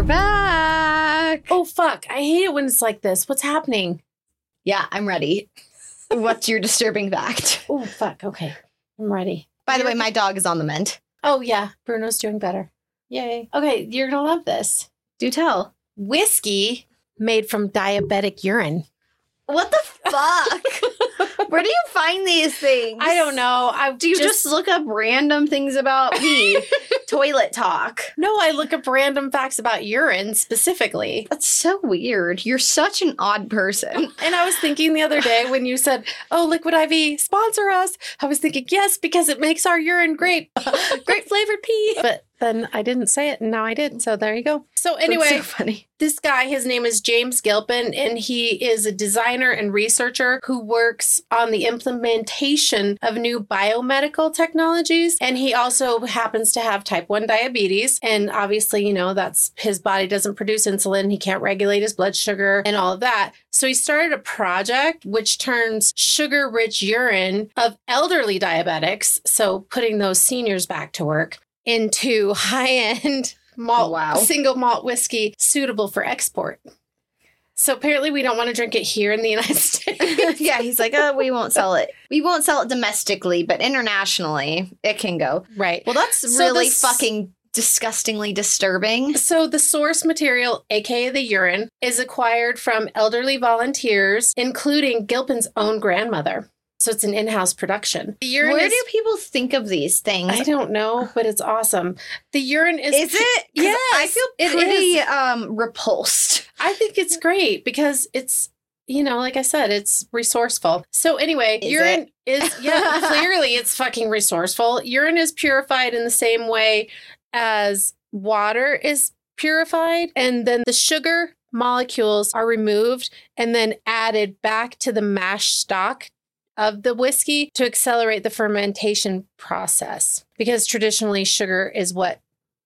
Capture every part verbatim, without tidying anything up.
back. Oh, fuck. I hate it when it's like this. What's happening? Yeah, I'm ready. What's your disturbing fact? Oh, fuck. Okay. I'm ready. By the way, my dog is on the mend. Oh, yeah. Bruno's doing better. Yay. Okay, you're going to love this. Do tell. Whiskey made from diabetic urine. What the fuck? Where do you find these things? I don't know. I Do you just, just look up random things about pee? Toilet talk. No, I look up random facts about urine specifically. That's so weird. You're such an odd person. And I was thinking the other day when you said, oh, Liquid I V, sponsor us. I was thinking, yes, because it makes our urine great. Great flavored pee. But then I didn't say it, and now I did. So there you go. So anyway, That's so funny. This guy, his name is James Gilpin, and he is a designer and researcher who works on the implementation of new biomedical technologies. And he also happens to have type one diabetes. And obviously, you know, that's his body doesn't produce insulin. He can't regulate his blood sugar and all of that. So he started a project which turns sugar-rich urine of elderly diabetics, so putting those seniors back to work, into high-end malt, Wow. single malt whiskey suitable for export. So apparently we don't want to drink it here in the United States. Yeah, he's like, oh, we won't sell it. We won't sell it domestically, but internationally, it can go. Right. Well, that's So really this- fucking disgustingly disturbing. So the source material, aka the urine, is acquired from elderly volunteers, including Gilpin's own grandmother. So it's an in-house production. The urine Where is, do people think of these things? I don't know, but it's awesome. The urine is... Is it? 'Cause Yes, I feel it pretty is. um, repulsed. I think it's great because it's, you know, like I said, it's resourceful. So anyway, Is urine is, yeah, clearly it's fucking resourceful. Urine is purified in the same way as water is purified. And then the sugar molecules are removed and then added back to the mash stock of the whiskey to accelerate the fermentation process. Because traditionally sugar is what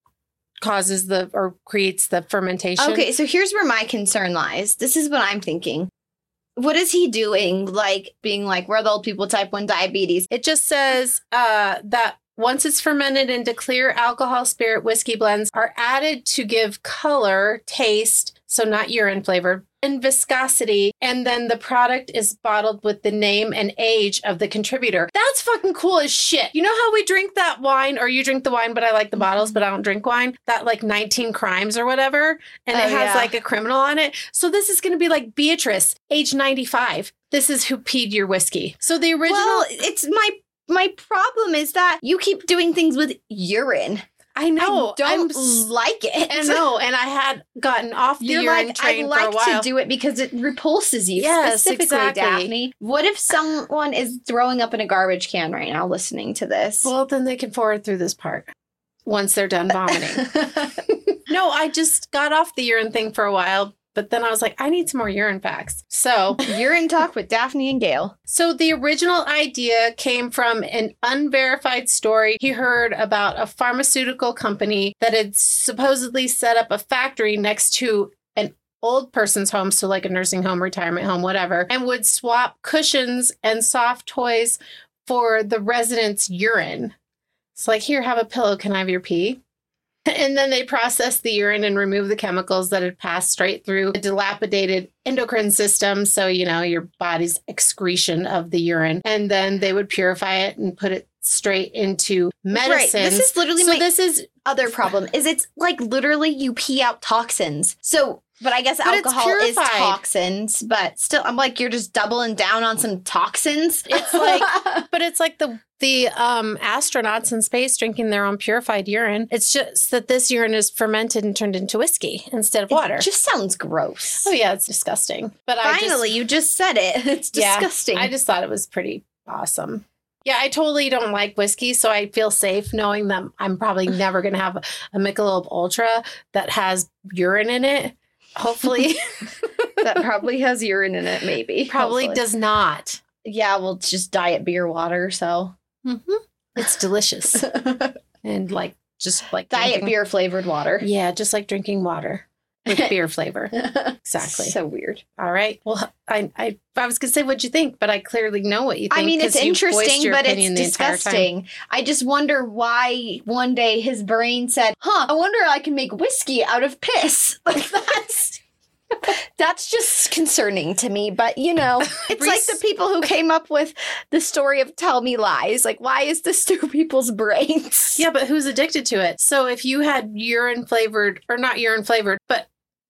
causes the or creates the fermentation. Okay, so here's where my concern lies. This is what I'm thinking. What is he doing? Like, being like, we're the old people, type one diabetes. It just says uh, that once it's fermented into clear alcohol spirit whiskey blends are added to give color, taste, so not urine flavored, and viscosity. And then the product is bottled with the name and age of the contributor. That's fucking cool as shit. You know how we drink that wine, or you drink the wine, but I like the bottles, but I don't drink wine? That like nineteen crimes or whatever. And Oh, it has yeah. like a criminal on it. So this is going to be like Beatrice, age ninety-five. This is who peed your whiskey. So the original... Well, it's my my problem is that you keep doing things with urine. I know. I don't I'm s- like it. I know, and I had gotten off the You're urine like, train I like for a while. to do it because it repulses you. Yes, specifically, exactly. Daphne. What if someone is throwing up in a garbage can right now listening to this? Well, then they can forward through this part once they're done vomiting. No, I just got off the urine thing for a while, but then I was like, I need some more urine facts. So, Urine talk with Daphne and Gail. so the original idea came from an unverified story he heard about a pharmaceutical company that had supposedly set up a factory next to an old person's home, so like a nursing home, retirement home, whatever, and would swap cushions and soft toys for the residents' urine. It's like, here, have a pillow. Can I have your pee? And then they processed the urine and removed the chemicals that had passed straight through a dilapidated endocrine system. So, you know, your body's excretion of the urine. And then they would purify it and put it straight into medicine. Right. This is literally so my this is other problem is it's like literally you pee out toxins. So, but I guess But it's alcohol is purified. toxins, but still, I'm like, you're just doubling down on some toxins. It's like, but it's like the the um, astronauts in space drinking their own purified urine. It's just that this urine is fermented and turned into whiskey instead of water. It just sounds gross. Oh yeah, it's disgusting. But I just, Finally, you just said it. It's Yeah, disgusting. I just thought it was pretty awesome. Yeah, I totally don't like whiskey, so I feel safe knowing that I'm probably never going to have a Michelob Ultra that has urine in it. Hopefully. that probably has urine in it, maybe. Probably Hopefully. does not. Yeah, well, it's just diet beer water, so. Mm-hmm. It's delicious. And like, just like Diet drinking- beer flavored water. Yeah, just like drinking water. with beer flavor. Exactly. So weird. All right. Well, I I, I was going to say what'd you think, but I clearly know what you think. I mean, it's 'cause you voiced interesting, your but it's opinion the entire time. disgusting. I just wonder why one day his brain said, huh, I wonder I can make whiskey out of piss. Like, that's... That's just concerning to me, but you know, it's like the people who came up with the story of Tell Me Lies. Like, why is this through people's brains? Yeah, but who's addicted to it? So if you had urine flavored, or not urine flavored, but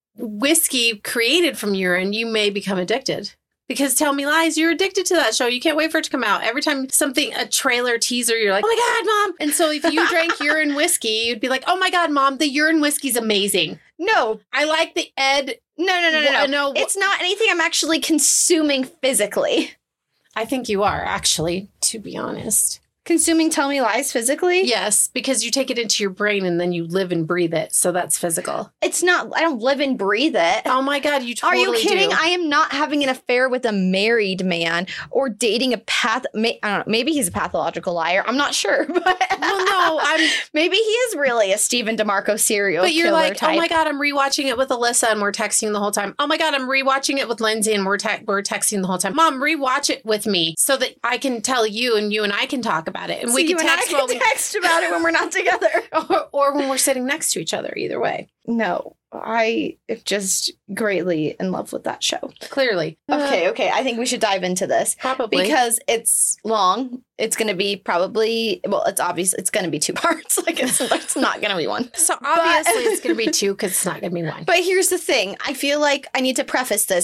whiskey created from urine, you may become addicted. Because Tell Me Lies, you're addicted to that show. You can't wait for it to come out. Every time something, a trailer teaser, you're like, oh my God, Mom. And so if you drank urine whiskey, you'd be like, oh my God, Mom, the urine whiskey's amazing. No. I like the Ed. No, no, no, no, no. no. It's not anything I'm actually consuming physically. I think you are, actually, to be honest. Consuming Tell Me Lies physically? Yes, because you take it into your brain and then you live and breathe it. So that's physical. It's not, I don't live and breathe it. Oh my God, you totally Are you kidding? do. I am not having an affair with a married man or dating a path. May, I don't know. Maybe he's a pathological liar. I'm not sure. But well, no, I'm. Maybe he is really a Stephen DeMarco serial But you're killer like, type. oh my God, I'm rewatching it with Alyssa and we're texting the whole time. Oh my God, I'm rewatching it with Lindsay and we're te- we're texting the whole time. Mom, rewatch it with me so that I can tell you and you and I can talk about it and So we you can and I text can while we text about it when we're not together. or, or when we're sitting next to each other. Either way, No, I am just greatly in love with that show. clearly. Okay, okay. I think we should dive into this. Probably. Because it's long. It's going to be probably, well, it's obvious it's going to be two parts. Like, it's, it's not going to be one. So obviously it's going to be two because it's not going to be one. But here's the thing. I feel like I need to preface this.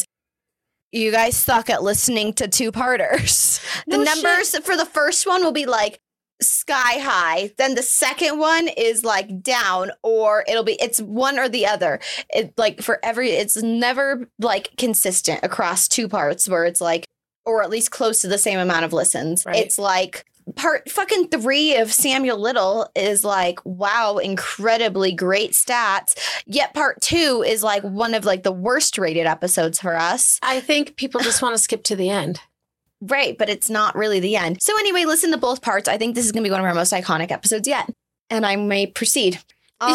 You guys suck at listening to two-parters. The No numbers for the first one will be like sky high. Then the second one is like down, or it'll be, it's one or the other. It like for every, it's never like consistent across two parts where it's like, or at least close to the same amount of listens. Right. It's like part fucking three of Samuel Little is like, wow, incredibly great stats. Yet part two is like one of like the worst rated episodes for us. I think people just want to skip to the end. Right, but it's not really the end. So anyway, listen to both parts. I think this is going to be one of our most iconic episodes yet. And I may proceed. On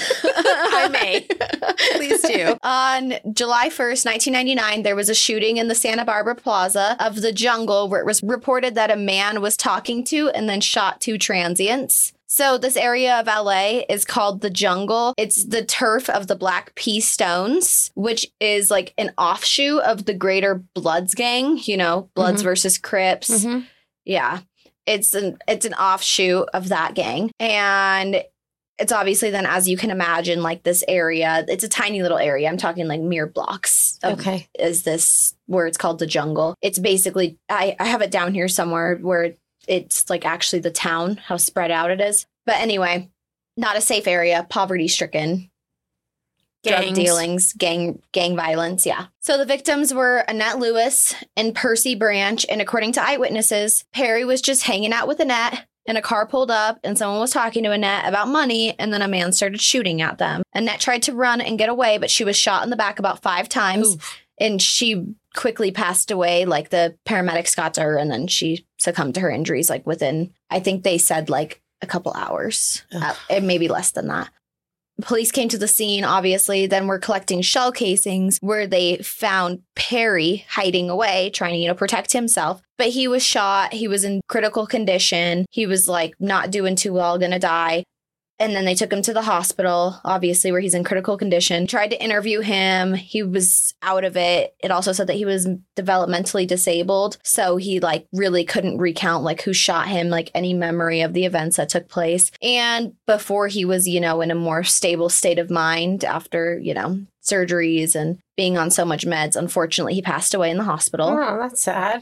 I may. Please do. On July first, nineteen ninety-nine, there was a shooting in the Santa Barbara Plaza of the Jungle where it was reported that a man was talking to and then shot two transients. So this area of L A is called the Jungle. It's the turf of the Black Pea Stones, which is like an offshoot of the Greater Bloods gang, you know, Bloods Mhm. versus Crips. Mm-hmm. Yeah. It's an it's an offshoot of that gang. And it's obviously then, as you can imagine, like this area, it's a tiny little area. I'm talking like mere blocks. Of, Okay. Is this where it's called the Jungle? It's basically, I, I have it down here somewhere where it's like actually the town, how spread out it is. But anyway, not a safe area, poverty stricken. Drug Gangs. dealings, gang gang violence, yeah. So the victims were Annette Lewis and Percy Branch, and according to eyewitnesses, Perry was just hanging out with Annette, and a car pulled up, and someone was talking to Annette about money, and then a man started shooting at them. Annette tried to run and get away, but she was shot in the back about five times, Oof. and she quickly passed away. Like, the paramedics got to her, and then she succumbed to her injuries, like, within, I think they said, like, a couple hours, uh, and maybe less than that. Police came to the scene, obviously, then were collecting shell casings where they found Perry hiding away, trying to, you know, protect himself. But he was shot. He was in critical condition. He was like not doing too well, gonna die. And then they took him to the hospital, obviously, where he's in critical condition. Tried to interview him. He was out of it. It also said that he was developmentally disabled. So he like really couldn't recount like who shot him, like any memory of the events that took place. And before he was, you know, in a more stable state of mind after, you know, surgeries and being on so much meds, unfortunately, he passed away in the hospital. Oh, that's sad.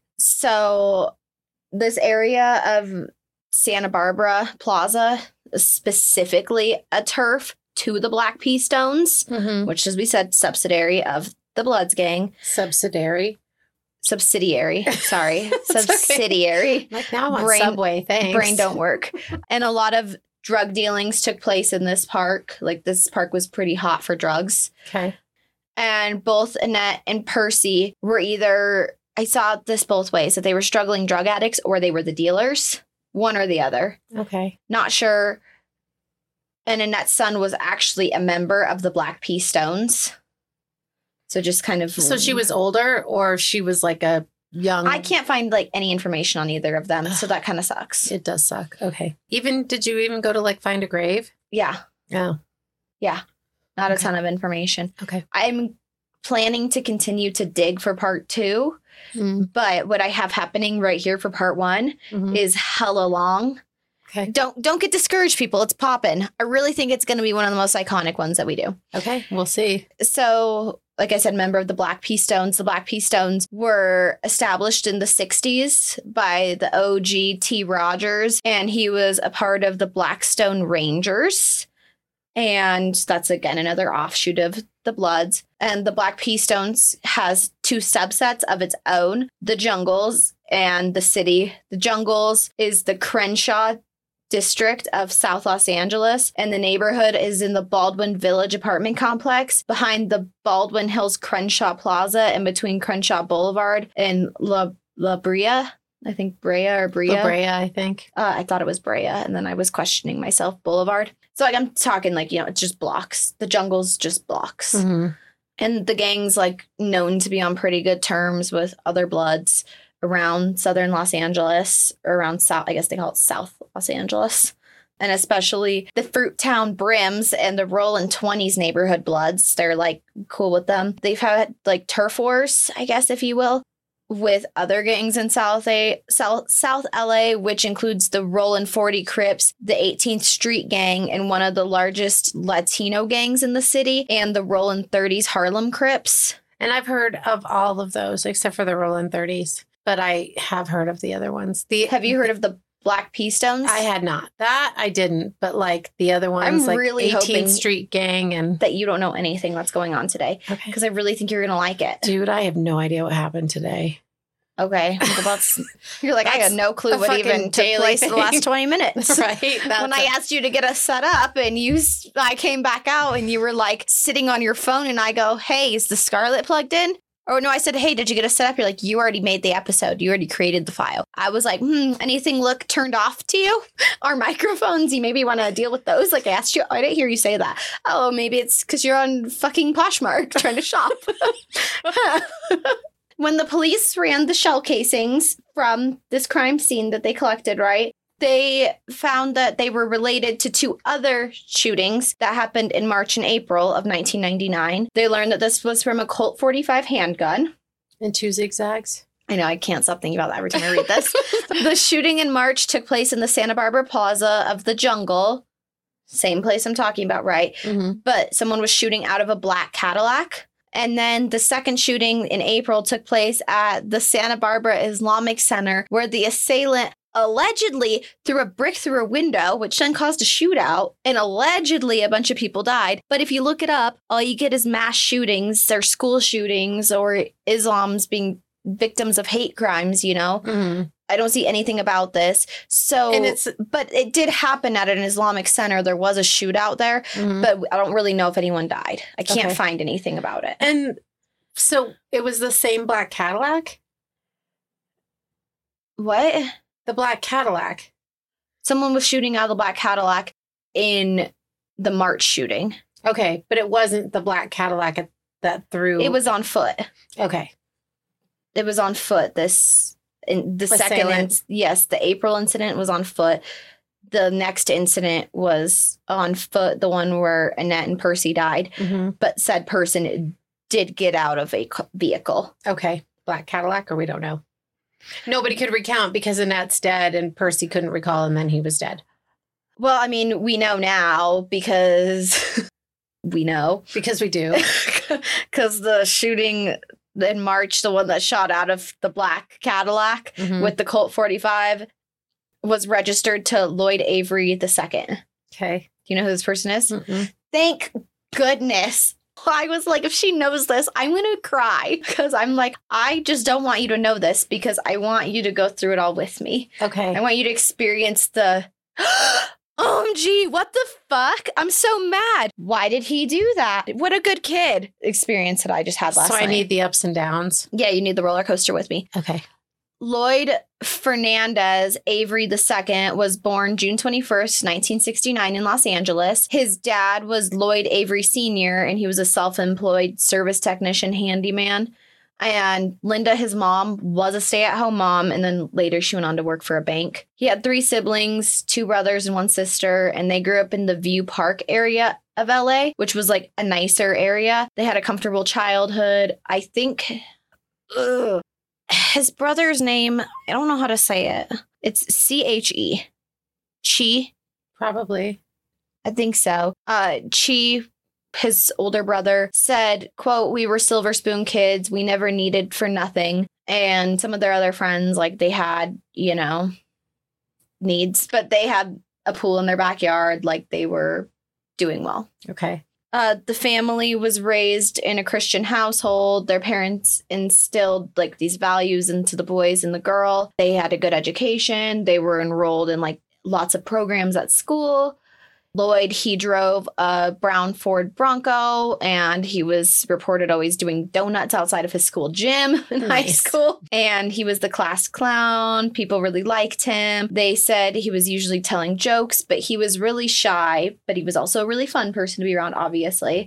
So this area of Santa Barbara Plaza, specifically a turf to the Black Pea Stones, Mm-hmm. which, as we said, subsidiary of the Bloods gang. Subsidiary. Subsidiary. Sorry. It's okay. Subsidiary. Like now I'm on Brain- Subway. Thanks. Brain don't work. And a lot of drug dealings took place in this park. Like, this park was pretty hot for drugs. Okay. And both Annette and Percy were either, I saw this both ways, that they were struggling drug addicts or they were the dealers. One or the other. Okay. Not sure And Annette's son was actually a member of the Black Pea Stones. So just kind of... So she was older or she was like a young... I can't find like any information on either of them. So that kind of sucks. It does suck. Okay. Even, did you even go to like find a grave? Yeah. Oh. Yeah. Not Okay. a ton of information. Okay. I'm planning to continue to dig for part two. Mm-hmm. But what I have happening right here for part one Mm-hmm. is hella long. Okay. Don't don't get discouraged, people. It's popping. I really think it's going to be one of the most iconic ones that we do. Okay. We'll see. So, like I said, member of the Black Pea Stones. The Black Pea Stones were established in the sixties by the O G T. Rogers, and he was a part of the Blackstone Rangers. And that's, again, another offshoot of the Bloods. And the Black Pea Stones has two subsets of its own, the Jungles and the City. The Jungles is the Crenshaw district of South Los Angeles, and the neighborhood is in the Baldwin Village apartment complex behind the Baldwin Hills Crenshaw Plaza and between Crenshaw Boulevard and La, La Brea. I think Brea or Brea. La Brea, I think. Uh, I thought it was Brea, and then I was questioning myself. Boulevard. So like I'm talking like, you know, it's just blocks. The Jungle's just blocks. Mm-hmm. And the gang's like known to be on pretty good terms with other Bloods around southern Los Angeles, or around South, I guess they call it South Los Angeles. And especially the Fruittown Brims and the Rollin' twenties neighborhood Bloods. They're like cool with them. They've had like turf wars, I guess, if you will, with other gangs in South A, South, South L A, which includes the Rollin' forty Crips, the eighteenth Street Gang, and one of the largest Latino gangs in the city, and the Rollin' thirties Harlem Crips. And I've heard of all of those except for the Rollin' thirties, but I have heard of the other ones. The Have you heard of the Black Pea Stones? I had not. That I didn't, but like the other ones, I'm like really eighteenth hoping Street Gang and... that you don't know anything that's going on today, Okay. because I really think you're going to like it. Dude, I have no idea what happened today. Okay. Well, that's, you're like, I That's had no clue a what fucking even took daily place in the thing. last twenty minutes. Right? That's When I a- asked you to get us set up and you, s- I came back out and you were like sitting on your phone and I go, hey, is the Scarlet plugged in? Or no, I said, hey, did you get us set up? You're like, you already made the episode. You already created the file. I was like, hmm, anything look turned off to you? Our microphones, you maybe want to deal with those? Like I asked you, I didn't hear you say that. Oh, maybe it's because you're on fucking Poshmark trying to shop. When the police ran the shell casings from this crime scene that they collected, right, they found that they were related to two other shootings that happened in March and April of nineteen ninety-nine. They learned that this was from a Colt forty-five handgun. And two zigzags. I know, I can't stop thinking about that every time I read this. The shooting in March took place in the Santa Barbara Plaza of the Jungle. Same place I'm talking about, right? Mm-hmm. But someone was shooting out of a black Cadillac. And then the second shooting in April took place at the Santa Barbara Islamic Center, where the assailant allegedly threw a brick through a window, which then caused a shootout, and allegedly a bunch of people died. But if you look it up, all you get is mass shootings or school shootings or Islam's being victims of hate crimes, you know? Mm-hmm. I don't see anything about this. So, And it's- but it did happen at an Islamic center. There was a shootout there, Mm-hmm. but I don't really know if anyone died. I can't Okay. find anything about it. And so it was the same black Cadillac? What? The black Cadillac. Someone was shooting out of the black Cadillac in the March shooting. Okay, but it wasn't the black Cadillac at- that threw... It was on foot. Okay. It was on foot. This, in the second, Assailant. in, yes, the April incident was on foot. The next incident was on foot, the one where Annette and Percy died. Mm-hmm. But said person did get out of a co- vehicle. Okay. Black Cadillac, or we don't know. Nobody could recount because Annette's dead and Percy couldn't recall and then he was dead. Well, I mean, we know now because we know. Because we do. Because the shooting in March, the one that shot out of the black Cadillac Mhm. with the Colt forty-five, was registered to Lloyd Avery the second. Okay. Do you know who this person is? Mm-mm. Thank goodness. I was like, if she knows this, I'm going to cry. Because I'm like, I just don't want you to know this because I want you to go through it all with me. Okay. I want you to experience the, O M G, what the fuck? I'm so mad. Why did he do that? What a good kid experience that I just had last so night. I need the ups and downs. Yeah, you need the roller coaster with me. Okay. Lloyd Fernandez Avery the Second was born June twenty-first, nineteen sixty-nine in Los Angeles. His dad was Lloyd Avery Senior, and he was a self-employed service technician handyman. And Linda, his mom, was a stay-at-home mom, and then later she went on to work for a bank. He had three siblings, two brothers and one sister, and they grew up in the View Park area of L A, which was like a nicer area. They had a comfortable childhood. I think ugh, his brother's name, I don't know how to say it. It's C H E. Chi? Probably. I think so. Uh, Chi, his older brother, said, quote, "We were silver spoon kids. We never needed for nothing." And some of their other friends, like they had, you know, needs, but they had a pool in their backyard. Like they were doing well. Okay. Uh, the family was raised in a Christian household. Their parents instilled like these values into the boys and the girl. They had a good education. They were enrolled in like lots of programs at school. Lloyd, he drove a brown Ford Bronco, and he was reported always doing donuts outside of his school gym in Nice. high school. And he was the class clown. People really liked him. They said he was usually telling jokes, but he was really shy, but he was also a really fun person to be around, obviously.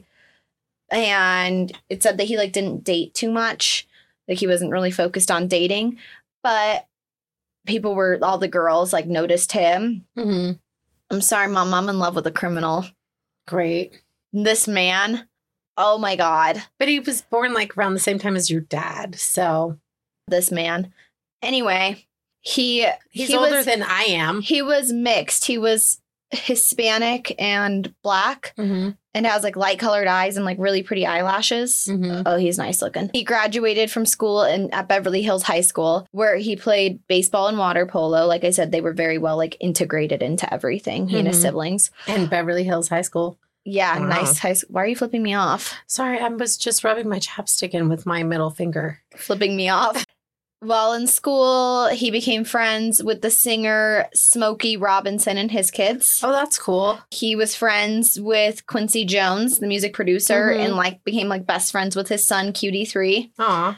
And it said that he like didn't date too much. Like he wasn't really focused on dating, but people were, all the girls like noticed him. Mm-hmm. I'm sorry, Mom, I'm in love with a criminal. Great. This man, oh my God, But he was born like around the same time as your dad. So this man. Anyway, he he's he older was, than I am. he was mixed. He was Hispanic and black Mm-hmm. and has like light colored eyes and like really pretty eyelashes. Mm-hmm. Oh, he's nice looking. He graduated from school in at Beverly Hills High School, where he played baseball and water polo. Like I said, they were very well like integrated into everything. He and his Mhm. siblings. And Beverly Hills High School. Yeah, Wow. nice high school. Why are you flipping me off? Sorry, I was just rubbing my chapstick in with my middle finger. Flipping me off. While in school, he became friends with the singer Smokey Robinson and his kids. Oh, that's cool. He was friends with Quincy Jones, the music producer, Mhm. and like became like best friends with his son Q D three. Aw.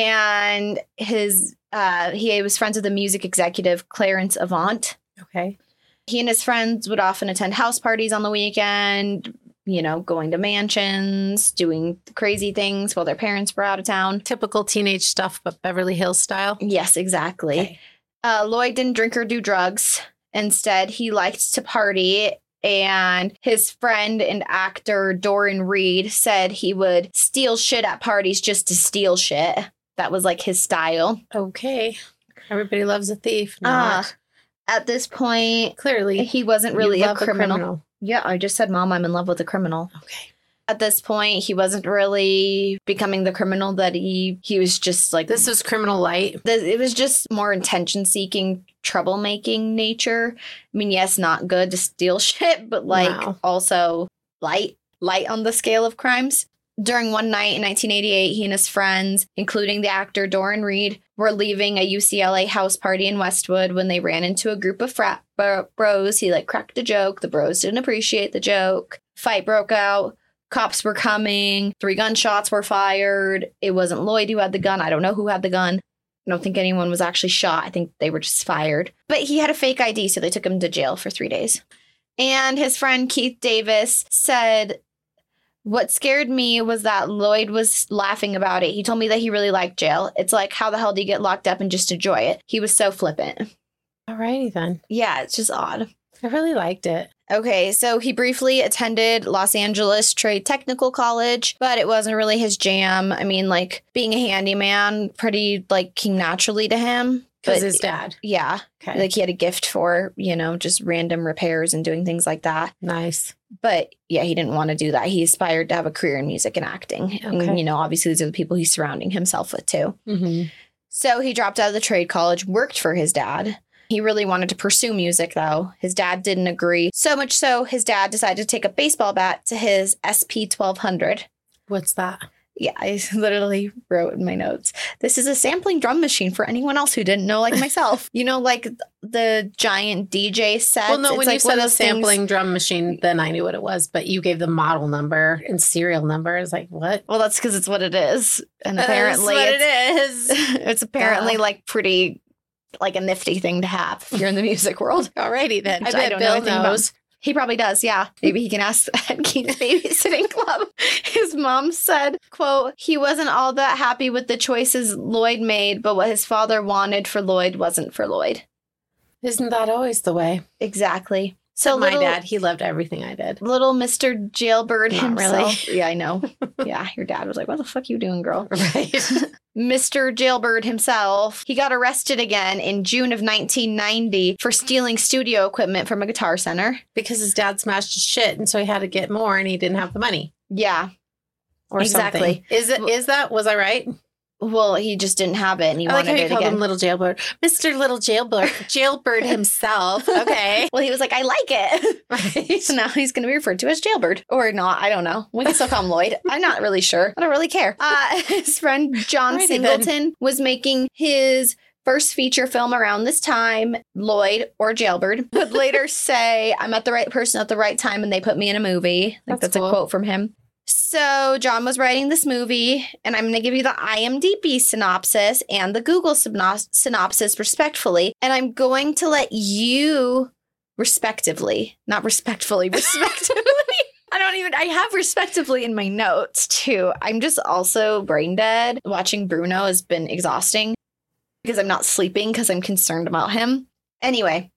And his uh he was friends with the music executive Clarence Avant. Okay. He and his friends would often attend house parties on the weekend, you know, going to mansions, doing crazy things while their parents were out of town. Typical teenage stuff, but Beverly Hills style. Yes, exactly. Okay. Uh, Lloyd didn't drink or do drugs. Instead, he liked to party. And his friend and actor Doran Reed said he would steal shit at parties just to steal shit. That was like his style. Okay. Everybody loves a thief. Uh, Not. at this point, Clearly. he wasn't you really a love criminal. Yeah, I just said, Mom, I'm in love with a criminal. Okay. At this point, he wasn't really becoming the criminal that he he was just like This was criminal light. the, it was just more attention-seeking, troublemaking nature. I mean, yes, not good to steal shit, but like Wow. also light, light on the scale of crimes. During one night in nineteen eighty-eight, he and his friends, including the actor Doran Reed, were leaving a U C L A house party in Westwood when they ran into a group of frat bro- bros. He like cracked a joke. The bros didn't appreciate the joke. Fight broke out. Cops were coming. Three gunshots were fired. It wasn't Lloyd who had the gun. I don't know who had the gun. I don't think anyone was actually shot. I think they were just fired. But he had a fake I D, so they took him to jail for three days. And his friend Keith Davis said, what scared me was that Lloyd was laughing about it. He told me that he really liked jail. It's like, how the hell do you get locked up and just enjoy it? He was so flippant. Alrighty then. Yeah, it's just odd. I really liked it. Okay, so he briefly attended Los Angeles Trade Technical College, but it wasn't really his jam. I mean, like, being a handyman pretty, like, came naturally to him. Because But his dad. yeah, Okay. like he had a gift for, you know, just random repairs and doing things like that. Nice. But yeah, he didn't want to do that. He aspired to have a career in music and acting. And, Okay. you know, obviously these are the people he's surrounding himself with too. Mm-hmm. So he dropped out of the trade college, worked for his dad. He really wanted to pursue music, though. His dad didn't agree. So much so, his dad decided to take a baseball bat to his S P twelve hundred. What's that? Yeah, I literally wrote in my notes. This is a sampling drum machine for anyone else who didn't know, like myself. You know, like the giant D J sets. Well, no, It's when like you one said of a those things- sampling drum machine, then I knew what it was. But you gave the model number and serial number. I was like, what? Well, that's because it's what it is. And That's apparently what it's, it is. it's apparently Duh. like pretty like a nifty thing to have if you're in the music world. Alrighty then. I, I bet don't Bill know anything about- knows. He probably does, yeah. Maybe he can ask at Keith's Babysitting Club. His mom said, quote, he wasn't all that happy with the choices Lloyd made, but what his father wanted for Lloyd wasn't for Lloyd. Isn't that always the way? Exactly. So So my little, dad, he loved everything I did. little Mister Jailbird Not himself. Really. Yeah, I know. Yeah, your dad was like, what the fuck you doing, girl? Right. Mister Jailbird himself, he got arrested again in June of nineteen ninety for stealing studio equipment from a Guitar Center. Because his dad smashed his shit, and so he had to get more, and he didn't have the money. Yeah. Or Exactly. something. Is it? Is that? Was I right? Well, he just didn't have it and he I like wanted how you it called again. him Little Jailbird. Mister Little Jailbird. Jailbird himself. Okay. Well, he was like, I like it. Right. So now he's going to be referred to as Jailbird. Or not, I don't know. We can still call him Lloyd. I'm not really sure. I don't really care. Uh, his friend John Alrighty Singleton then. was making his first feature film around this time. Lloyd, or Jailbird, would later say, I met the right person at the right time and they put me in a movie. Like, That's that's cool. a quote from him. So John was writing this movie, and I'm going to give you the I M D B synopsis and the Google syno- synopsis respectfully, and I'm going to let you respectively, not respectfully, respectively. I don't even, I have respectively in my notes too. I'm just also brain dead. Watching Bruno has been exhausting because I'm not sleeping because I'm concerned about him. Anyway,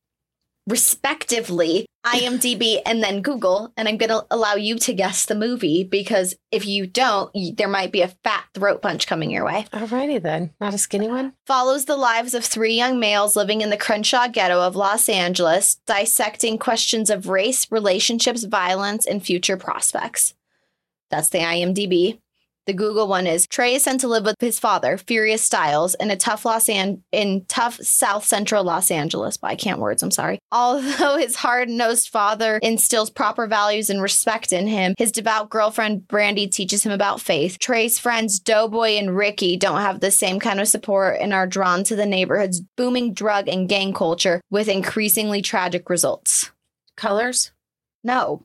respectively, I M D B and then Google, and I'm going to allow you to guess the movie because if you don't, y- there might be a fat throat punch coming your way. Alrighty then. Not a skinny one? Follows the lives of three young males living in the Crenshaw ghetto of Los Angeles, dissecting questions of race, relationships, violence, and future prospects. That's the I M D B. The Google one is Trey is sent to live with his father, Furious Styles, in a tough Los An- in tough South Central Los Angeles. But I can't words, I'm sorry. Although his hard-nosed father instills proper values and respect in him, his devout girlfriend Brandy teaches him about faith. Trey's friends Doughboy and Ricky don't have the same kind of support and are drawn to the neighborhood's booming drug and gang culture with increasingly tragic results. Colors? No.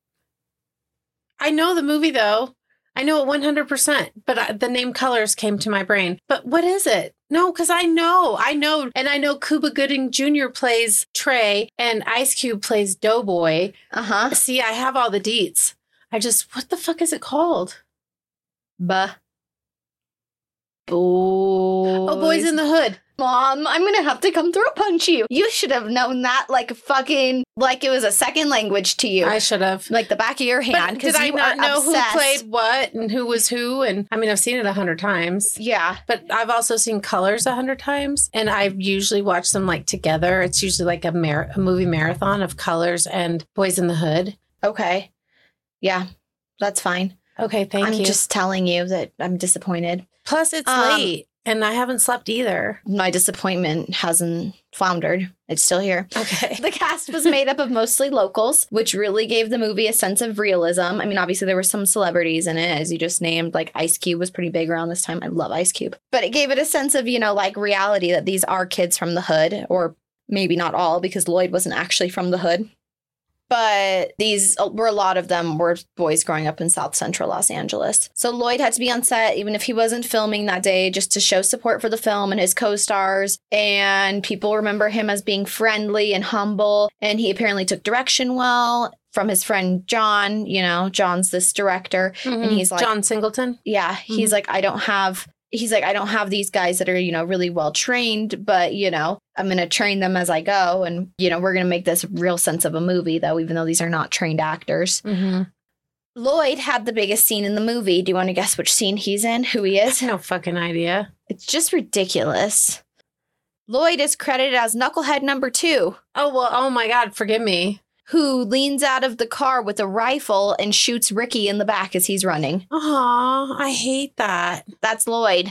I know the movie, though. I know it one hundred percent, but I, the name Colors came to my brain. But what is it? No, because I know. I know. And I know Cuba Gooding Junior plays Trey and Ice Cube plays Doughboy. Uh-huh. See, I have all the deets. I just, what the fuck is it called? Buh. Boys. Oh, Boys in the Hood. Mom, I'm gonna have to come throat punch you. You should have known that like fucking, like it was a second language to you. I should have. Like the back of your hand. But did I you not are know obsessed. who played what and who was who? And I mean, I've seen it a hundred times. Yeah. But I've also seen Colors a hundred times, and I usually watch them like together. It's usually like a, mar- a movie marathon of Colors and Boys in the Hood. Okay. Yeah. That's fine. Okay, thank I'm you. just telling you that I'm disappointed. Plus, it's Um, late, and I haven't slept either. My disappointment hasn't floundered. It's still here. Okay. The cast was made up of mostly locals, which really gave the movie a sense of realism. I mean, obviously, there were some celebrities in it, as you just named. Like, Ice Cube was pretty big around this time. I love Ice Cube. But it gave it a sense of, you know, like reality that these are kids from the hood, or maybe not all, because Lloyd wasn't actually from the hood. But these were a lot of them were boys growing up in South Central Los Angeles. So Lloyd had to be on set, even if he wasn't filming that day, just to show support for the film and his co-stars. And people remember him as being friendly and humble. And he apparently took direction well from his friend John. You know, John's this director. Mhm. And he's like, John Singleton. yeah, he's Mhm. like, I don't have, he's like, I don't have these guys that are, you know, really well trained, but, you know, I'm going to train them as I go. And, you know, we're going to make this real sense of a movie, though, even though these are not trained actors. Mm-hmm. Lloyd had the biggest scene in the movie. Do you want to guess which scene he's in? Who he is? No fucking idea. It's just ridiculous. Lloyd is credited as Knucklehead number two, Oh, well, oh my God, forgive me. who leans out of the car with a rifle and shoots Ricky in the back as he's running. Aw, I hate that. That's Lloyd.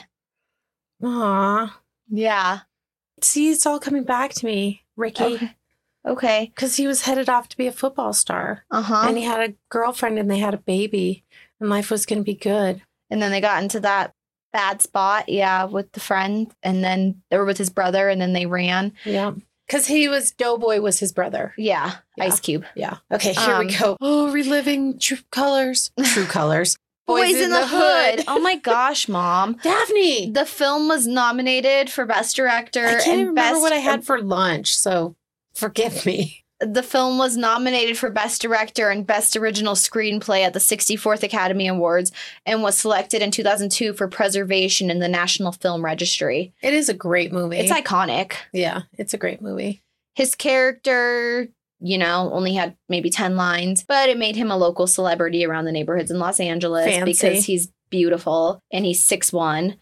Aw. Yeah. See, it's all coming back to me, Ricky. Okay. Okay. Because he was headed off to be a football star. Uh-huh. And he had a girlfriend and they had a baby. And life was going to be good. And then they got into that bad spot, yeah, with the friend. And then they were with his brother, and then they ran. Yeah. Because he was, Doughboy was his brother. Yeah, Yeah. Ice Cube. Yeah. Okay, here Um, we go. Oh, reliving true colors. True colors. Boys, in, in the, the Hood. Hood. Oh my gosh, Mom. Daphne. The film was nominated for Best Director. I can't and remember best, what I had for lunch, so forgive me. The film was nominated for Best Director and Best Original Screenplay at the sixty-fourth Academy Awards and was selected in two thousand two for preservation in the National Film Registry. It is a great movie. It's iconic. Yeah, it's a great movie. His character, you know, only had maybe ten lines, but it made him a local celebrity around the neighborhoods in Los Angeles. Fancy. Because he's beautiful and he's six one.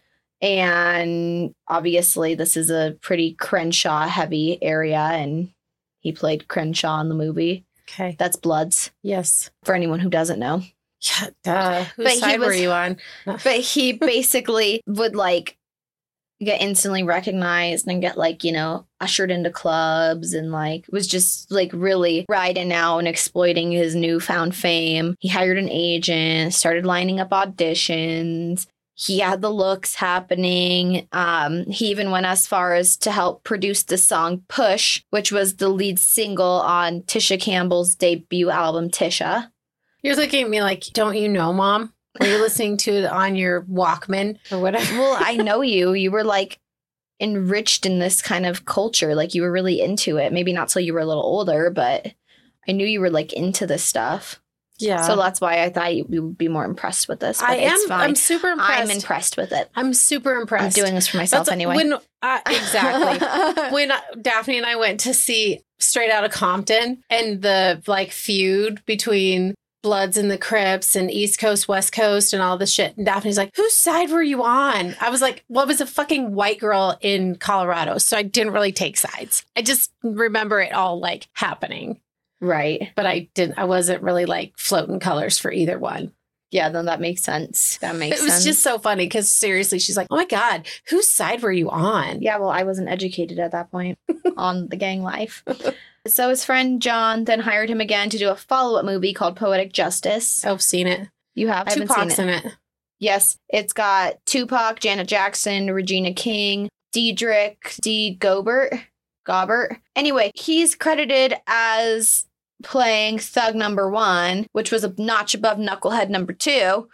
And obviously this is a pretty Crenshaw heavy area, and he played Crenshaw in the movie. Okay. That's Bloods. Yes. For anyone who doesn't know. Yeah, duh. Whose But side he was- were you on? But he basically would like get instantly recognized and get like, you know, ushered into clubs and like was just like really riding out and exploiting his newfound fame. He hired an agent, started lining up auditions. He had the looks happening. Um, he even went as far as to help produce the song Push, which was the lead single on Tisha Campbell's debut album, Tisha. You're looking at me like, don't you know, Mom? Were you listening to it on your Walkman or whatever? Well, I know you. You were like enriched in this kind of culture. Like you were really into it. Maybe not till you were a little older, but I knew you were like into this stuff. Yeah. So that's why I thought you, you would be more impressed with this. But I it's am. fine. I'm super impressed. I'm impressed with it. I'm super impressed. I'm doing this for myself That's anyway. When uh, exactly when uh, Daphne and I went to see Straight Outta Compton and the like feud between Bloods and the Crips and East Coast, West Coast and all this shit. And Daphne's like, whose side were you on? I was like, well, I was a fucking white girl in Colorado, so I didn't really take sides. I just remember it all like happening. Right. But I didn't, I wasn't really like floating colors for either one. Yeah, then that makes sense. That makes sense. It was sense. just so funny because seriously, she's like, oh my God, whose side were you on? Yeah, well, I wasn't educated at that point on the gang life. So his friend John then hired him again to do a follow-up movie called Poetic Justice. Oh, I've seen it. You have? I haven't seen Tupac's it. in it. Yes, it's got Tupac, Janet Jackson, Regina King, Diedrich D. Gobert. Gobert. Anyway, he's credited as playing Thug Number One, which was a notch above Knucklehead Number Two.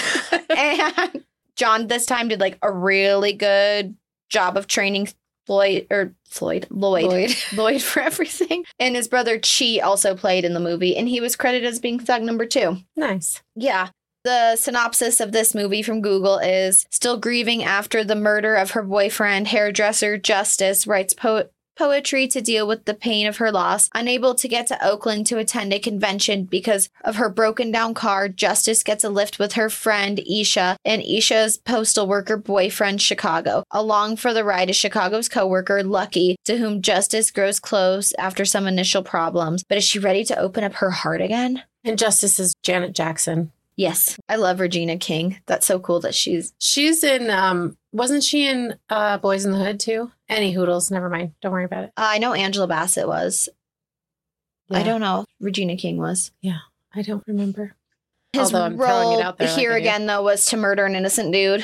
And John this time did like a really good job of training Floyd or Floyd Lloyd Lloyd. Lloyd for everything. And his brother Chi also played in the movie, and he was credited as being Thug Number Two. Nice. Yeah. The synopsis of this movie from Google is still grieving after the murder of her boyfriend, hairdresser Justice writes po- poetry to deal with the pain of her loss. Unable to get to Oakland to attend a convention because of her broken down car, Justice gets a lift with her friend Isha and Isha's postal worker boyfriend Chicago. Along for the ride is Chicago's coworker Lucky, to whom Justice grows close after some initial problems. But is she ready to open up her heart again? And Justice is Janet Jackson. Yes. I love Regina King. That's so cool that she's... She's in, um, wasn't she in uh, Boys in the Hood too? Any hoodles. Never mind. Don't worry about it. Uh, I know Angela Bassett was. Yeah. I don't know if Regina King was. Yeah. I don't remember. His Although I'm throwing role it out there here like I do. again, though, was to murder an innocent dude.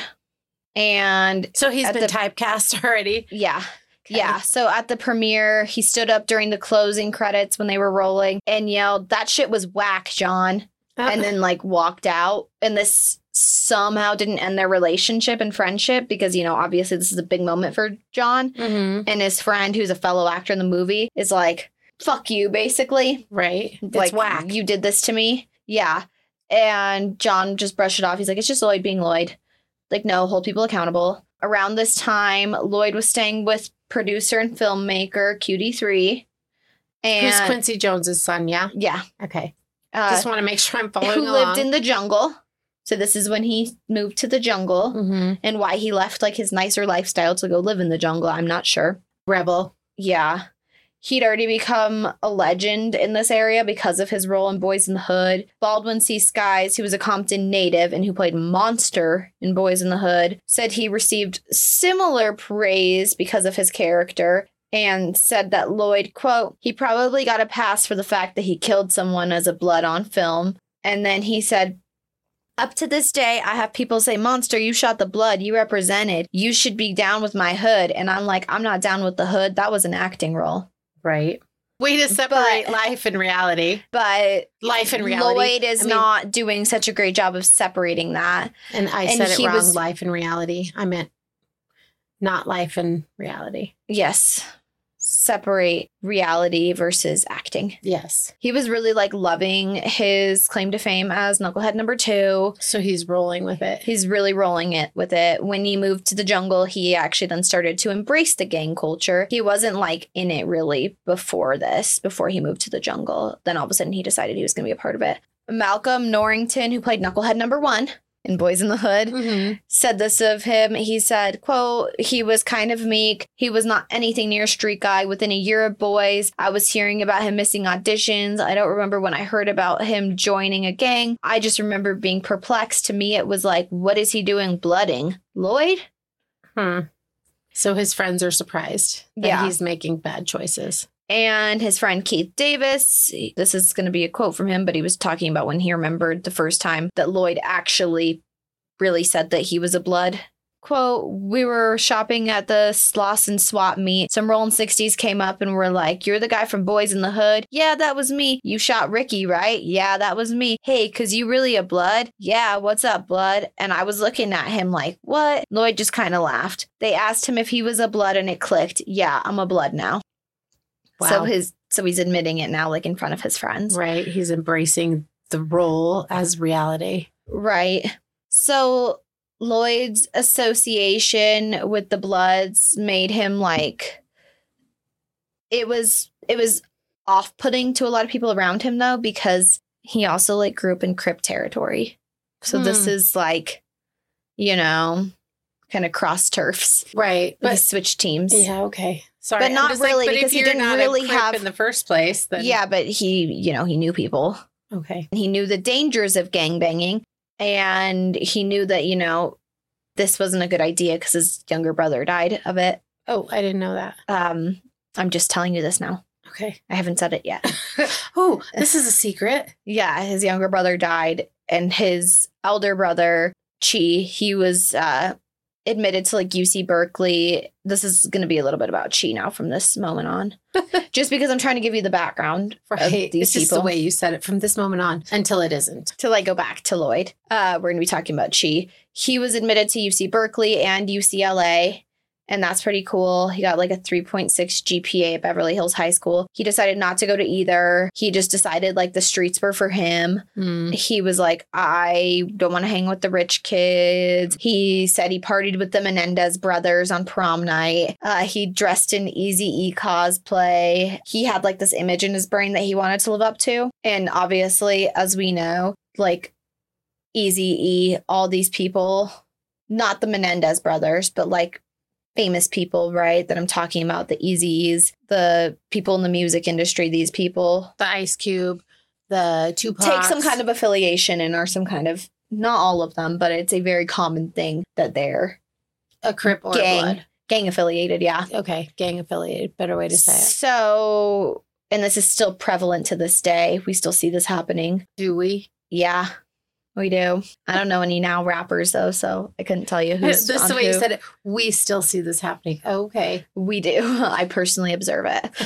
And So he's At been the- typecast already. yeah. Okay. Yeah. So at the premiere, he stood up during the closing credits when they were rolling and yelled, "That shit was whack, John." Uh, And then like walked out. And this somehow didn't end their relationship and friendship because, you know, obviously this is a big moment for John. mhm. And his friend, who's a fellow actor in the movie, is like, fuck you, basically. Right. It's Like, whack. you did this to me. Yeah. And John just brushed it off. He's like, it's just Lloyd being Lloyd. Like, no, hold people accountable. Around this time, Lloyd was staying with producer and filmmaker Q D three. And Who's Quincy Jones's son? Yeah. yeah. Okay. Uh, Just want to make sure I'm following who along. lived in the jungle. So this is when he moved to the jungle mm-hmm. and why he left like his nicer lifestyle to go live in the jungle. I'm not sure. Rebel. Yeah. He'd already become a legend in this area because of his role in Boys in the Hood. Baldwin C. Skies, who was a Compton native and who played Monster in Boys in the Hood, said he received similar praise because of his character and said that Lloyd, quote, he probably got a pass for the fact that he killed someone as a blood on film. And then he said, up to this day, I have people say, Monster, you shot the blood. You represented. You should be down with my hood. And I'm like, I'm not down with the hood. That was an acting role. Right. Way to separate But- life and reality. But Life and reality. Lloyd is I mean- not doing such a great job of separating that. And I and said it he wrong, was- life and reality. I meant not life and reality. Yes. Separate reality versus acting. Yes. He was really like loving his claim to fame as Knucklehead number two. So he's rolling with it. He's really rolling it with it. When he moved to the jungle, he actually then started to embrace the gang culture. He wasn't like in it really before this, before he moved to the jungle. Then all of a sudden he decided he was going to be a part of it. Malcolm Norrington, who played Knucklehead number one in Boys in the Hood, Mm-hmm. said this of him. He said, quote, he was kind of meek. He was not anything near a street guy. Within a year of Boys, I was hearing about him missing auditions. I don't remember when I heard about him joining a gang. I just remember being perplexed. To me, it was like, what is he doing blooding? Lloyd? Hmm. So his friends are surprised that Yeah. he's making bad choices. And his friend Keith Davis, this is going to be a quote from him, but he was talking about when he remembered the first time that Lloyd actually really said that he was a blood. Quote, we were shopping at the Sloss and Swap meet. Some rolling sixties came up and were like, you're the guy from Boys in the Hood? Yeah, that was me. You shot Ricky, right? Yeah, that was me. Hey, cause you really a blood? Yeah, what's up, blood? And I was looking at him like, what? Lloyd just kind of laughed. They asked him if he was a blood and it clicked. Yeah, I'm a blood now. Wow. So his so he's admitting it now, like in front of his friends. Right. He's embracing the role as reality. Right. So Lloyd's association with the Bloods made him like it was it was off-putting to a lot of people around him though, because he also like grew up in Crip territory. So this Hmm. is like, you know, kind of cross turfs. Right. But But switch teams. yeah, okay. Sorry. But I'm not just like, really, but if because he you're didn't not a really Crip have- in the first place. Then Yeah, but he, you know, he knew people. Okay. He knew the dangers of gangbanging, and he knew that, you know, this wasn't a good idea because his younger brother died of it. Oh, I didn't know that. Um, I'm just telling you this now. Okay. I haven't said it yet. Oh, this is a secret. Yeah, his younger brother died, and his elder brother, Chi, he was uh, admitted to like U C Berkeley. This is going to be a little bit about Chi now from this moment on, just because I'm trying to give you the background Right. of these It's just people. the way you said it from this moment on until it isn't. To like go back to Lloyd, uh, we're going to be talking about Chi. He was admitted to U C Berkeley and U C L A, and that's pretty cool. He got like a three point six G P A at Beverly Hills High School. He decided not to go to either. He just decided like the streets were for him. Hmm. He was like, I don't want to hang with the rich kids. He said he partied with the Menendez brothers on prom night. Uh, he dressed in Eazy-E cosplay. He had like this image in his brain that he wanted to live up to. And obviously, as we know, like Eazy-E, all these people, not the Menendez brothers, but like famous people, right? That I'm talking about, the Eazy-Es, the people in the music industry, these people The Ice Cube, the Tupac. take some kind of affiliation and are some kind of, not all of them, but it's a very common thing that they're a Crip or a gang, Blood. gang affiliated. Yeah. Okay, gang affiliated. Better way to say it. So, and this is still prevalent to this day. We still see this happening. Do we? Yeah, we do. I don't know any now rappers though, so I couldn't tell you who's That's on the way you who. said it. We still see this happening. Okay. We do. I personally observe